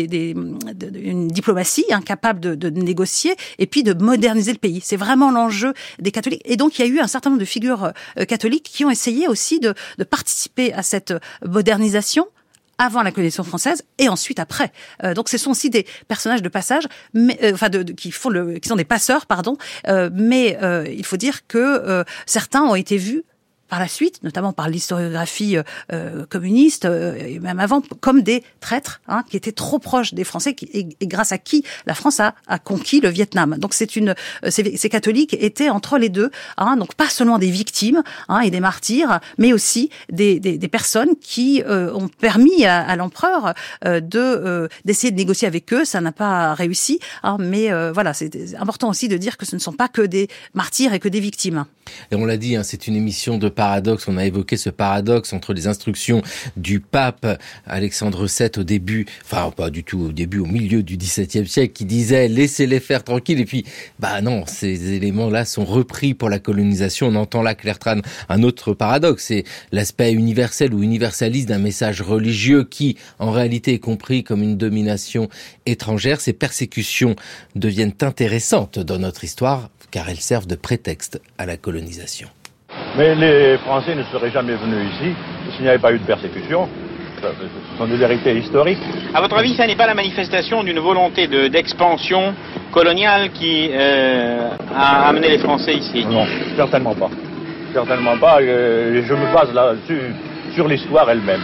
une diplomatie capable de négocier et puis de moderniser le pays. C'est vraiment l'enjeu des catholiques. Et donc il y a eu un certain nombre de figures catholiques qui ont essayé aussi de participer à cette modernisation avant la colonisation française et ensuite après. Donc ce sont aussi des personnages de passage, mais qui sont des passeurs, mais il faut dire que certains ont été vus par la suite, notamment par l'historiographie communiste, et même avant, comme des traîtres qui étaient trop proches des Français et grâce à qui la France a conquis le Vietnam. Donc ces catholiques étaient entre les deux, donc pas seulement des victimes et des martyrs, mais aussi des personnes qui ont permis à l'empereur d'essayer de négocier avec eux. Ça n'a pas réussi, mais voilà, c'est important aussi de dire que ce ne sont pas que des martyrs et que des victimes. Et on l'a dit, c'est une émission de paradoxe. On a évoqué ce paradoxe entre les instructions du pape Alexandre VII au début, pas du tout au début, au milieu du XVIIe siècle, qui disait laissez-les faire tranquilles. Et puis, non, ces éléments-là sont repris pour la colonisation. On entend là, Claire Tran, un autre paradoxe, c'est l'aspect universel ou universaliste d'un message religieux qui, en réalité, est compris comme une domination étrangère. Ces persécutions deviennent intéressantes dans notre histoire, car elles servent de prétexte à la colonisation. Mais les Français ne seraient jamais venus ici s'il n'y avait pas eu de persécution. Ce sont des vérités historiques. À votre avis, ça n'est pas la manifestation d'une volonté d'expansion coloniale qui a amené les Français ici? Non, certainement pas. Certainement pas. Je me base là-dessus sur l'histoire elle-même.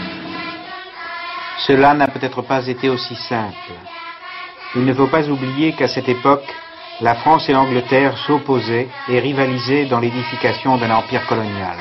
Cela n'a peut-être pas été aussi simple. Il ne faut pas oublier qu'à cette époque, la France et l'Angleterre s'opposaient et rivalisaient dans l'édification d'un empire colonial.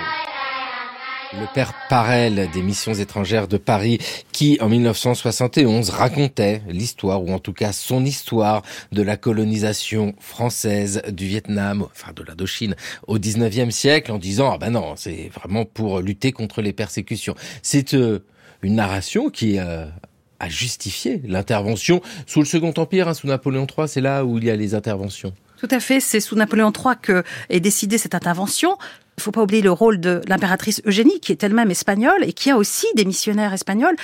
Le père Parel des missions étrangères de Paris qui, en 1971, racontait l'histoire, ou en tout cas son histoire, de la colonisation française du Vietnam, enfin de l'Indochine, au 19e siècle, en disant « Ah ben non, c'est vraiment pour lutter contre les persécutions ». C'est une narration qui a justifié l'intervention sous le Second Empire, sous Napoléon III, c'est là où il y a les interventions. Tout à fait, c'est sous Napoléon III qu'est décidée cette intervention. Il ne faut pas oublier le rôle de l'impératrice Eugénie, qui est elle-même espagnole et qui a aussi des missionnaires espagnols.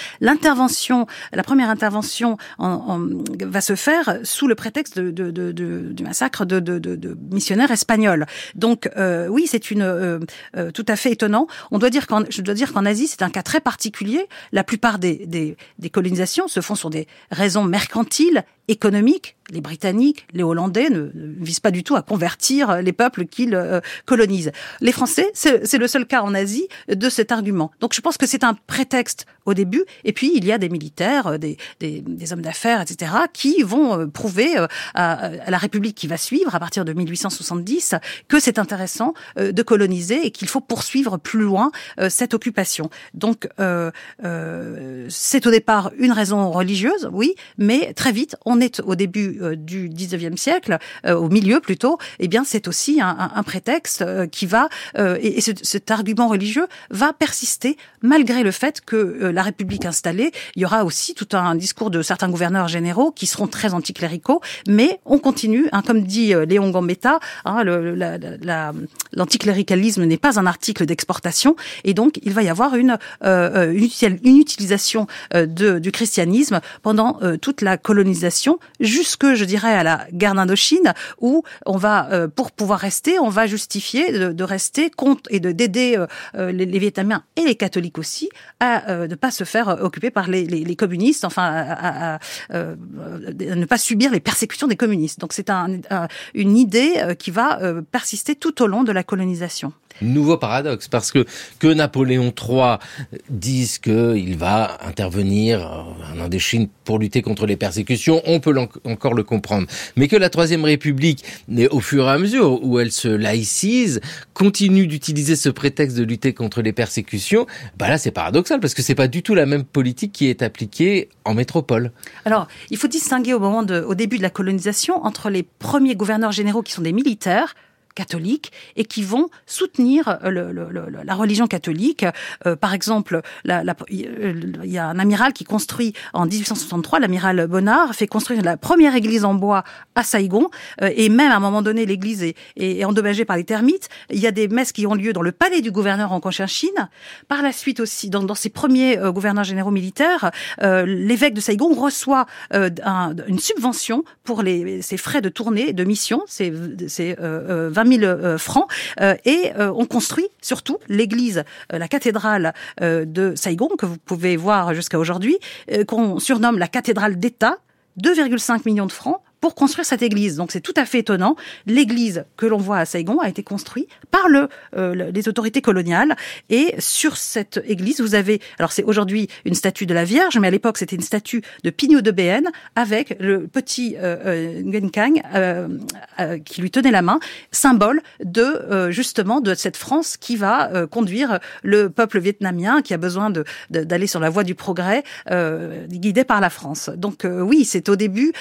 La première intervention va se faire sous le prétexte du massacre de missionnaires espagnols. Donc oui, c'est tout à fait étonnant. Je dois dire qu'en Asie, c'est un cas très particulier. La plupart des colonisations se font sur des raisons mercantiles, économiques. Les Britanniques, les Hollandais ne visent pas du tout à convertir les peuples qu'ils colonisent. Les Français, c'est le seul cas en Asie de cet argument. Donc je pense que c'est un prétexte au début, et puis il y a des militaires, des hommes d'affaires, etc., qui vont prouver à la République qui va suivre, à partir de 1870, que c'est intéressant de coloniser et qu'il faut poursuivre plus loin cette occupation. Donc c'est au départ une raison religieuse, oui, mais très vite, on est au début du 19e siècle, au milieu plutôt, eh bien c'est aussi un prétexte qui va, et cet argument religieux va persister malgré le fait que la République installée, il y aura aussi tout un discours de certains gouverneurs généraux qui seront très anticléricaux, mais on continue, comme dit Léon Gambetta, l'anticléricalisme n'est pas un article d'exportation, et donc il va y avoir une utilisation du christianisme pendant toute la colonisation, jusque, je dirais, à la guerre d'Indochine, où on va, pour pouvoir rester, on va justifier de rester contre et d'aider les Vietnamiens et les catholiques aussi à ne pas se faire occuper par les communistes, enfin à ne pas subir les persécutions des communistes. Donc c'est une idée qui va persister tout au long de la colonisation. Nouveau paradoxe, parce que Napoléon III dise qu'il va intervenir en Indochine pour lutter contre les persécutions, on peut encore le comprendre. Mais que la Troisième République, au fur et à mesure où elle se laïcise, continue d'utiliser ce prétexte de lutter contre les persécutions, là c'est paradoxal, parce que c'est pas du tout la même politique qui est appliquée en métropole. Alors, il faut distinguer au début de la colonisation entre les premiers gouverneurs généraux qui sont des militaires, catholiques, et qui vont soutenir la religion catholique. Par exemple, il y a un amiral qui construit en 1863, l'amiral Bonnard, fait construire la première église en bois à Saïgon, et même à un moment donné, l'église est endommagée par les termites. Il y a des messes qui ont lieu dans le palais du gouverneur en Cochinchine. Par la suite aussi, dans ces premiers gouverneurs généraux militaires, l'évêque de Saïgon reçoit une subvention pour ses frais de tournée, de mission, c'est 20 000 francs, et on construit surtout l'église, la cathédrale de Saïgon, que vous pouvez voir jusqu'à aujourd'hui, qu'on surnomme la cathédrale d'État, 2,5 millions de francs pour construire cette église. Donc c'est tout à fait étonnant. L'église que l'on voit à Saïgon a été construite par les autorités coloniales, et sur cette église, vous avez, alors c'est aujourd'hui une statue de la Vierge, mais à l'époque c'était une statue de Pignot de Béhène avec le petit Nguyen Cang qui lui tenait la main, symbole justement de cette France qui va conduire le peuple vietnamien qui a besoin d'aller sur la voie du progrès, guidé par la France. Donc oui, c'est au début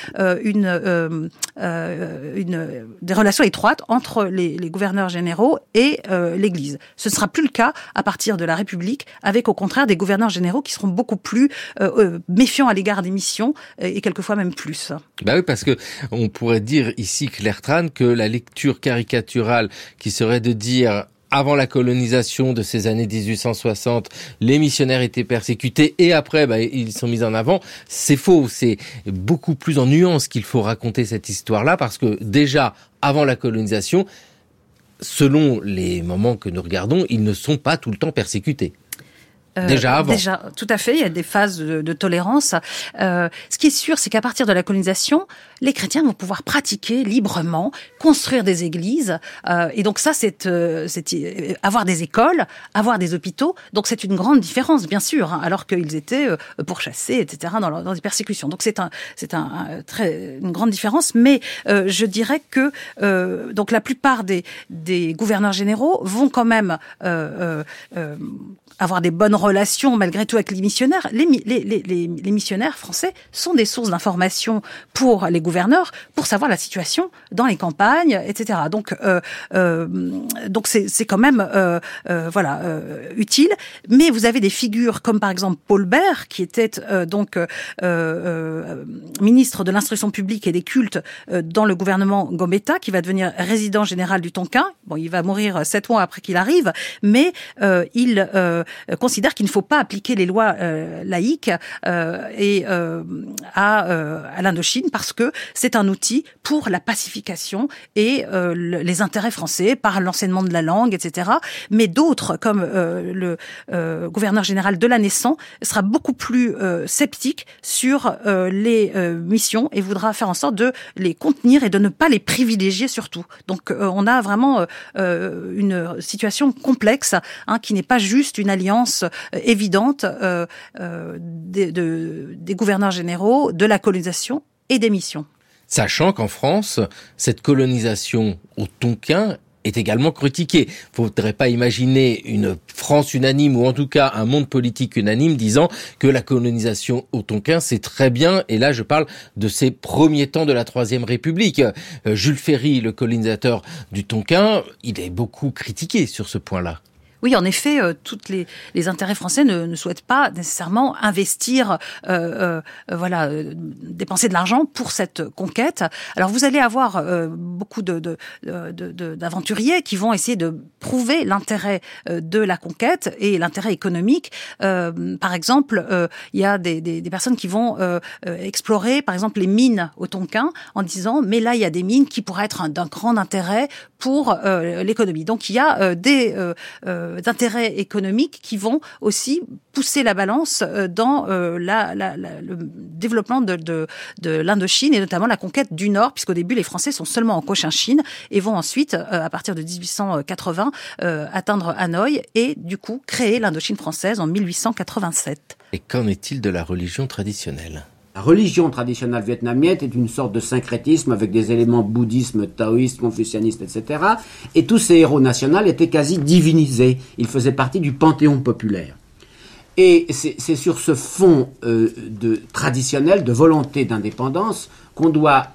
des relations étroites entre les gouverneurs généraux et l'Église. Ce ne sera plus le cas à partir de la République, avec au contraire des gouverneurs généraux qui seront beaucoup plus méfiants à l'égard des missions, et quelquefois même plus. Oui, parce que on pourrait dire ici, Claire Tran, que la lecture caricaturale qui serait de dire avant la colonisation de ces années 1860, les missionnaires étaient persécutés et après, ils sont mis en avant. C'est faux. C'est beaucoup plus en nuance qu'il faut raconter cette histoire-là, parce que déjà, avant la colonisation, selon les moments que nous regardons, ils ne sont pas tout le temps persécutés. Déjà avant. Déjà, tout à fait. Il y a des phases de tolérance. Ce qui est sûr, c'est qu'à partir de la colonisation, les chrétiens vont pouvoir pratiquer librement, construire des églises. Et donc ça, c'est avoir des écoles, avoir des hôpitaux. Donc c'est une grande différence, bien sûr, hein, alors qu'ils étaient pourchassés, etc., dans des persécutions. Donc c'est une grande différence. Mais je dirais que donc la plupart des gouverneurs généraux vont quand même avoir des bonnes relations malgré tout avec les missionnaires. Les missionnaires français sont des sources d'information pour les gouverneurs, pour savoir la situation dans les campagnes, etc. Donc c'est quand même utile. Mais vous avez des figures comme par exemple Paul Bert, qui était ministre de l'instruction publique et des cultes dans le gouvernement Gambetta, qui va devenir résident général du Tonkin. Bon, il va mourir 7 mois après qu'il arrive, mais il considère qu'il ne faut pas appliquer les lois laïques à l'Indochine parce que c'est un outil pour la pacification et les intérêts français par l'enseignement de la langue, etc. Mais d'autres, comme le gouverneur général de la Naissance, sera beaucoup plus sceptique sur les missions et voudra faire en sorte de les contenir et de ne pas les privilégier surtout. Donc on a vraiment une situation complexe, qui n'est pas juste une alliance évidente des gouverneurs généraux, de la colonisation et des missions. Sachant qu'en France, cette colonisation au Tonkin est également critiquée. Faudrait pas imaginer une France unanime ou en tout cas un monde politique unanime disant que la colonisation au Tonkin c'est très bien, et là je parle de ces premiers temps de la Troisième République. Jules Ferry, le colonisateur du Tonkin, il est beaucoup critiqué sur ce point-là. Oui, en effet, toutes les intérêts français ne souhaitent pas nécessairement investir, dépenser de l'argent pour cette conquête. Alors vous allez avoir beaucoup d'aventuriers qui vont essayer de prouver l'intérêt de la conquête et l'intérêt économique. Par exemple, il y a des personnes qui vont explorer, par exemple, les mines au Tonkin en disant mais là il y a des mines qui pourraient être d'un grand intérêt pour l'économie. Donc il y a d'intérêts économiques qui vont aussi pousser la balance dans le développement de l'Indochine et notamment la conquête du Nord, puisqu'au début les Français sont seulement en Cochinchine et vont ensuite, à partir de 1880, atteindre Hanoï et du coup créer l'Indochine française en 1887. Et qu'en est-il de la religion traditionnelle ? La religion traditionnelle vietnamienne est une sorte de syncrétisme avec des éléments bouddhisme, taoïsme, confucianisme, etc. Et tous ces héros nationaux étaient quasi divinisés. Ils faisaient partie du panthéon populaire. Et c'est sur ce fond traditionnel de volonté d'indépendance qu'on doit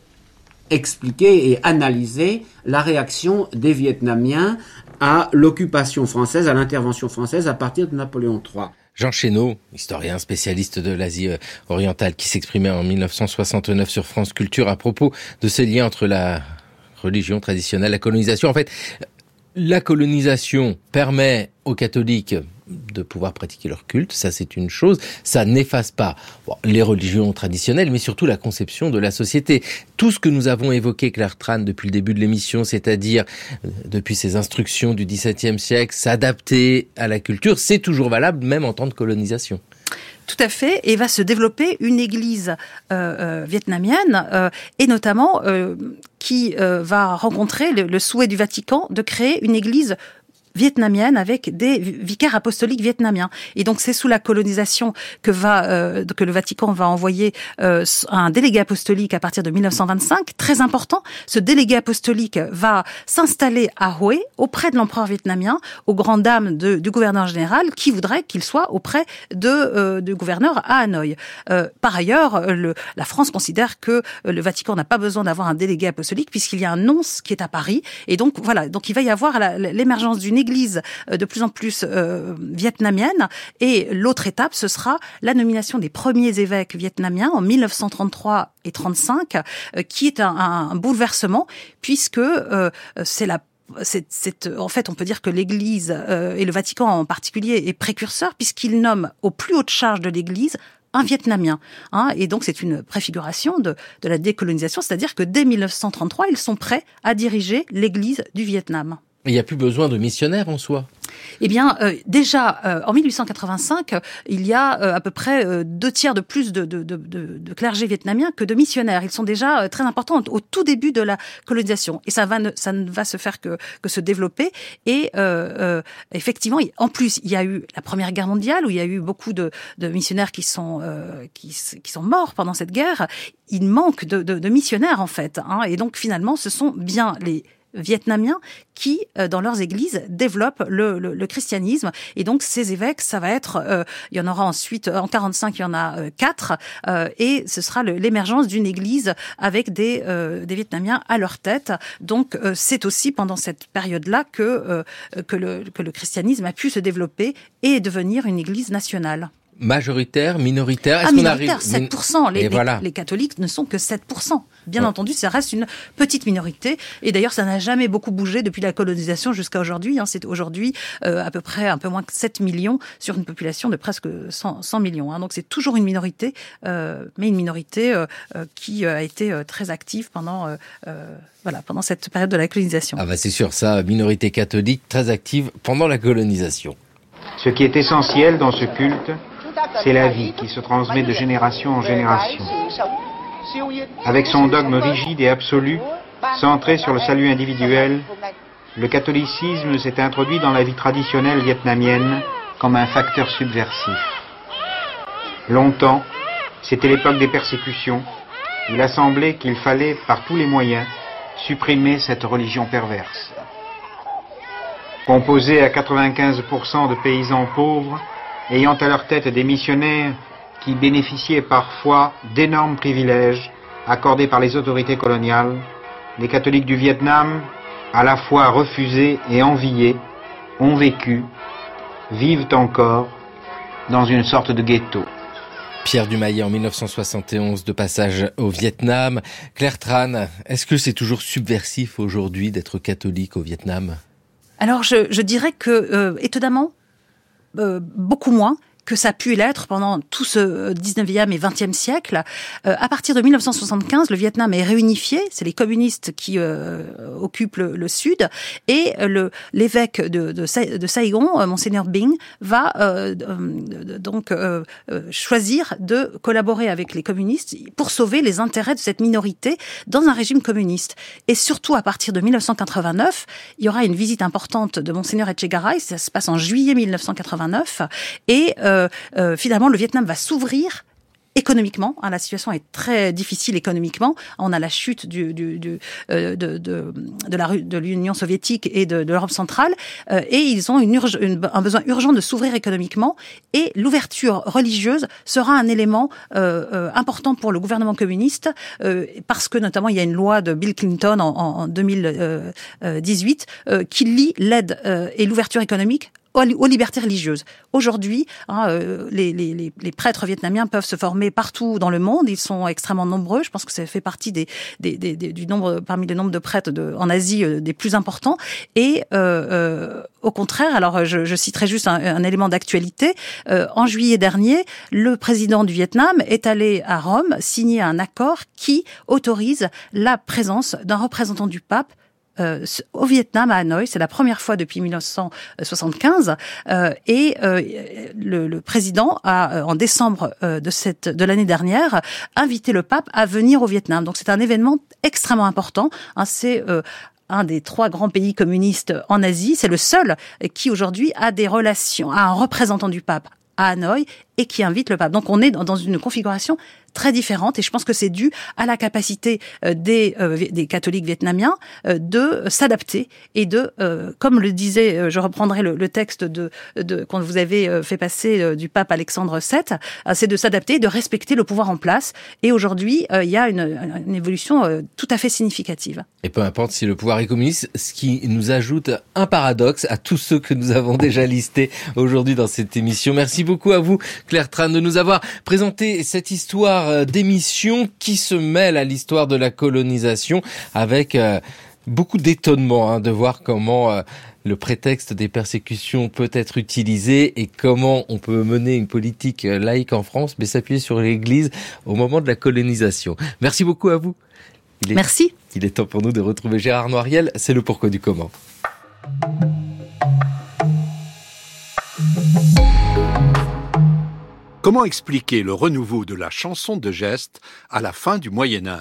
expliquer et analyser la réaction des Vietnamiens à l'occupation française, à l'intervention française à partir de Napoléon III. Jean Chénaud, historien spécialiste de l'Asie orientale, qui s'exprimait en 1969 sur France Culture à propos de ce lien entre la religion traditionnelle, la colonisation. En fait, la colonisation permet aux catholiques de pouvoir pratiquer leur culte, ça c'est une chose, ça n'efface pas les religions traditionnelles, mais surtout la conception de la société. Tout ce que nous avons évoqué, Claire Tran, depuis le début de l'émission, c'est-à-dire depuis ces instructions du XVIIe siècle, s'adapter à la culture, c'est toujours valable, même en temps de colonisation. Tout à fait, et va se développer une église vietnamienne, et notamment qui va rencontrer le souhait du Vatican de créer une église vietnamienne avec des vicaires apostoliques vietnamiens. Et donc c'est sous la colonisation que le Vatican va envoyer un délégué apostolique à partir de 1925, très important. Ce délégué apostolique va s'installer à Hue auprès de l'empereur vietnamien, aux grandes dames du gouverneur général qui voudrait qu'il soit auprès du gouverneur à Hanoï. Par ailleurs, la France considère que le Vatican n'a pas besoin d'avoir un délégué apostolique puisqu'il y a un nonce qui est à Paris. Et donc voilà, donc il va y avoir l'émergence d'une église de plus en plus vietnamienne, et l'autre étape ce sera la nomination des premiers évêques vietnamiens en 1933 et 35, qui est un bouleversement puisque en fait, on peut dire que l'Église et le Vatican en particulier est précurseur puisqu'il nomme aux plus hautes charges de l'Église un Vietnamien. Et donc c'est une préfiguration de la décolonisation, c'est-à-dire que dès 1933, ils sont prêts à diriger l'Église du Vietnam. Il n'y a plus besoin de missionnaires en soi. Eh bien, déjà, en 1885, il y a à peu près 2/3 de plus de clergés vietnamiens que de missionnaires. Ils sont déjà très importants au tout début de la colonisation. Et ça ne va se faire que se développer. Et effectivement, en plus, il y a eu la Première Guerre mondiale où il y a eu beaucoup de missionnaires qui sont morts pendant cette guerre. Il manque de missionnaires, en fait. Et donc, finalement, ce sont bien les Vietnamiens qui, dans leurs églises, développent le christianisme. Et donc, ces évêques, ça va être... il y en aura ensuite, en 45, il y en a 4. Et ce sera l'émergence d'une église avec des Vietnamiens à leur tête. Donc, c'est aussi pendant cette période-là que le christianisme a pu se développer et devenir une église nationale. Majoritaire, minoritaire, est-ce qu'on minoritaire, arrive 7%. Les catholiques ne sont que 7%. Bien entendu, ça reste une petite minorité. Et d'ailleurs, ça n'a jamais beaucoup bougé depuis la colonisation jusqu'à aujourd'hui. C'est aujourd'hui à peu près un peu moins que 7 millions sur une population de presque 100 millions. Donc c'est toujours une minorité, mais une minorité qui a été très active pendant cette période de la colonisation. Ah bah c'est sûr, ça, minorité catholique très active pendant la colonisation. Ce qui est essentiel dans ce culte, c'est la vie qui se transmet de génération en génération. Avec son dogme rigide et absolu, centré sur le salut individuel, le catholicisme s'est introduit dans la vie traditionnelle vietnamienne comme un facteur subversif. Longtemps, c'était l'époque des persécutions. Il a semblé qu'il fallait, par tous les moyens, supprimer cette religion perverse. Composée à 95% de paysans pauvres, ayant à leur tête des missionnaires qui bénéficiaient parfois d'énormes privilèges accordés par les autorités coloniales, les catholiques du Vietnam, à la fois refusés et enviés, ont vécu, vivent encore, dans une sorte de ghetto. Pierre Dumayet en 1971, de passage au Vietnam. Claire Tran, est-ce que c'est toujours subversif aujourd'hui d'être catholique au Vietnam ? Alors je dirais que, étonnamment, beaucoup moins que ça a pu l'être pendant tout ce 19e et 20e siècle. À partir de 1975, le Vietnam est réunifié, c'est les communistes qui occupent le sud, et l'évêque de Saigon, Monseigneur Binh, va donc choisir de collaborer avec les communistes pour sauver les intérêts de cette minorité dans un régime communiste. Et surtout, à partir de 1989, il y aura une visite importante de Monseigneur Etchegaray, ça se passe en juillet 1989, et finalement, le Vietnam va s'ouvrir économiquement. La situation est très difficile économiquement. On a la chute de l'Union soviétique et de l'Europe centrale, et ils ont un besoin urgent de s'ouvrir économiquement. Et l'ouverture religieuse sera un élément important pour le gouvernement communiste, parce que notamment il y a une loi de Bill Clinton en 2018 qui lie l'aide et l'ouverture économique aux libertés religieuses. Aujourd'hui, les prêtres vietnamiens peuvent se former partout dans le monde. Ils sont extrêmement nombreux. Je pense que ça fait partie du nombre, parmi le nombre de prêtres en Asie des plus importants. Et au contraire, alors je citerai juste un élément d'actualité. En juillet dernier, le président du Vietnam est allé à Rome signer un accord qui autorise la présence d'un représentant du pape au Vietnam, à Hanoï. C'est la première fois depuis 1975, et le président a, en décembre de l'année dernière, invité le pape à venir au Vietnam. Donc c'est un événement extrêmement important. C'est un des 3 grands pays communistes en Asie. C'est le seul qui aujourd'hui a des relations, a un représentant du pape à Hanoï et qui invite le pape. Donc on est dans une configuration très différente, et je pense que c'est dû à la capacité des catholiques vietnamiens de s'adapter et de, comme le disait, je reprendrai le texte quand vous avez fait passer du pape Alexandre VII, c'est de s'adapter, de respecter le pouvoir en place. Et aujourd'hui, il y a une évolution tout à fait significative. Et peu importe si le pouvoir est communiste, ce qui nous ajoute un paradoxe à tous ceux que nous avons déjà listés aujourd'hui dans cette émission. Merci beaucoup à vous, Claire Tran, de nous avoir présenté cette histoire d'émission qui se mêle à l'histoire de la colonisation, avec beaucoup d'étonnement de voir comment le prétexte des persécutions peut être utilisé et comment on peut mener une politique laïque en France, mais s'appuyer sur l'Église au moment de la colonisation. Merci beaucoup à vous. Merci. Il est temps pour nous de retrouver Gérard Noiriel. C'est le pourquoi du comment. Comment expliquer le renouveau de la chanson de geste à la fin du Moyen-Âge ?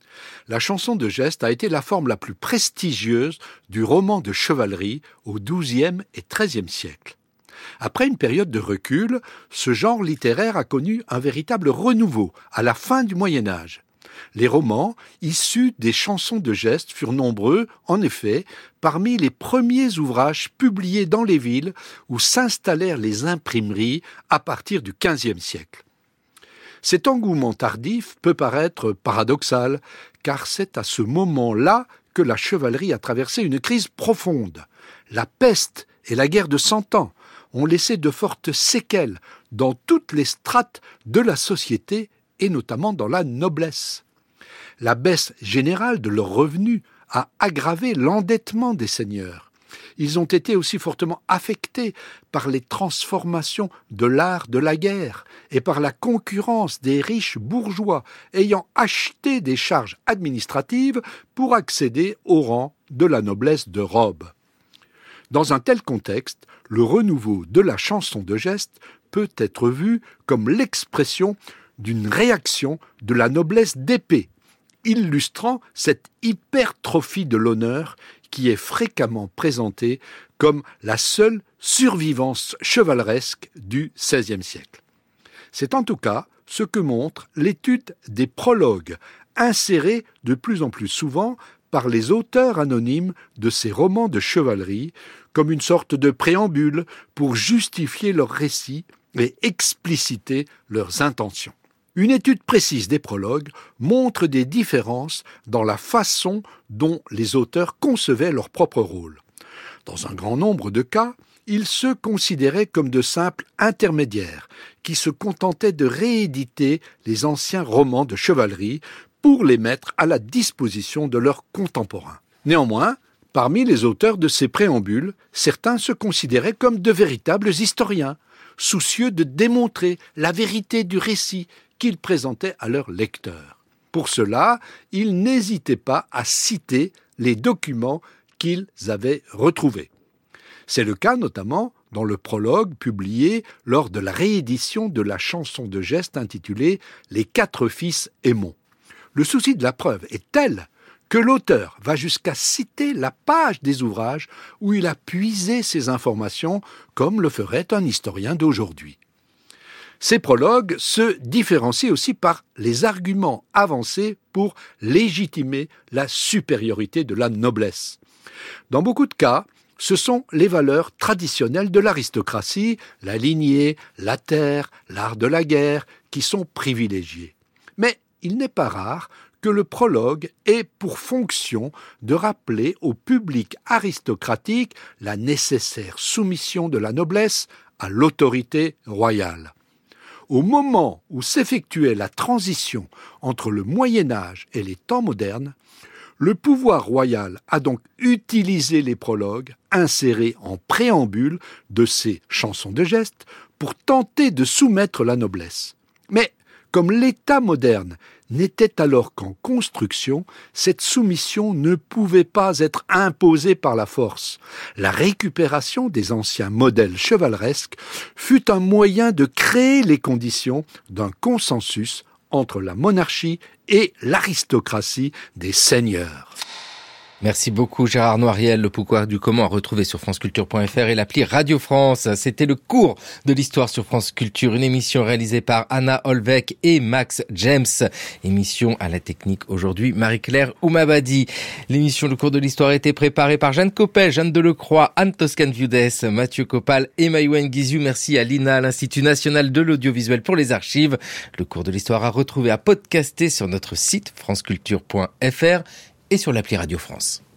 La chanson de geste a été la forme la plus prestigieuse du roman de chevalerie au XIIe et XIIIe siècle. Après une période de recul, ce genre littéraire a connu un véritable renouveau à la fin du Moyen-Âge. Les romans issus des chansons de geste furent nombreux, en effet, parmi les premiers ouvrages publiés dans les villes où s'installèrent les imprimeries à partir du XVe siècle. Cet engouement tardif peut paraître paradoxal, car c'est à ce moment-là que la chevalerie a traversé une crise profonde. La peste et la guerre de 100 ans ont laissé de fortes séquelles dans toutes les strates de la société et notamment dans la noblesse. La baisse générale de leurs revenus a aggravé l'endettement des seigneurs. Ils ont été aussi fortement affectés par les transformations de l'art de la guerre et par la concurrence des riches bourgeois ayant acheté des charges administratives pour accéder au rang de la noblesse de robe. Dans un tel contexte, le renouveau de la chanson de geste peut être vu comme l'expression d'une réaction de la noblesse d'épée, illustrant cette hypertrophie de l'honneur qui est fréquemment présentée comme la seule survivance chevaleresque du XVIe siècle. C'est en tout cas ce que montre l'étude des prologues, insérés de plus en plus souvent par les auteurs anonymes de ces romans de chevalerie, comme une sorte de préambule pour justifier leurs récits et expliciter leurs intentions. Une étude précise des prologues montre des différences dans la façon dont les auteurs concevaient leur propre rôle. Dans un grand nombre de cas, ils se considéraient comme de simples intermédiaires qui se contentaient de rééditer les anciens romans de chevalerie pour les mettre à la disposition de leurs contemporains. Néanmoins, parmi les auteurs de ces préambules, certains se considéraient comme de véritables historiens, soucieux de démontrer la vérité du récit qu'ils présentaient à leurs lecteurs. Pour cela, ils n'hésitaient pas à citer les documents qu'ils avaient retrouvés. C'est le cas notamment dans le prologue publié lors de la réédition de la chanson de geste intitulée « Les 4 fils Aymon ». Le souci de la preuve est tel que l'auteur va jusqu'à citer la page des ouvrages où il a puisé ces informations, comme le ferait un historien d'aujourd'hui. Ces prologues se différencient aussi par les arguments avancés pour légitimer la supériorité de la noblesse. Dans beaucoup de cas, ce sont les valeurs traditionnelles de l'aristocratie, la lignée, la terre, l'art de la guerre, qui sont privilégiées. Mais il n'est pas rare que le prologue ait pour fonction de rappeler au public aristocratique la nécessaire soumission de la noblesse à l'autorité royale. Au moment où s'effectuait la transition entre le Moyen-Âge et les temps modernes, le pouvoir royal a donc utilisé les prologues insérés en préambule de ces chansons de geste pour tenter de soumettre la noblesse. Mais comme l'État moderne n'était alors qu'en construction, cette soumission ne pouvait pas être imposée par la force. La récupération des anciens modèles chevaleresques fut un moyen de créer les conditions d'un consensus entre la monarchie et l'aristocratie des seigneurs. Merci beaucoup Gérard Noiriel, le pouvoir du comment à retrouver sur franceculture.fr et l'appli Radio France. C'était le cours de l'histoire sur France Culture, une émission réalisée par Anna Olvec et Max James. Émission à la technique aujourd'hui, Marie-Claire Oumabadi. L'émission Le cours de l'histoire a été préparée par Jeanne Coppel, Jeanne Delecroix, Anne Toscan-Viudès, Mathieu Copal et Maïwen Guizou. Merci à l'INA, l'Institut National de l'Audiovisuel pour les archives. Le cours de l'histoire à retrouver, à podcaster sur notre site franceculture.fr et sur l'appli Radio France.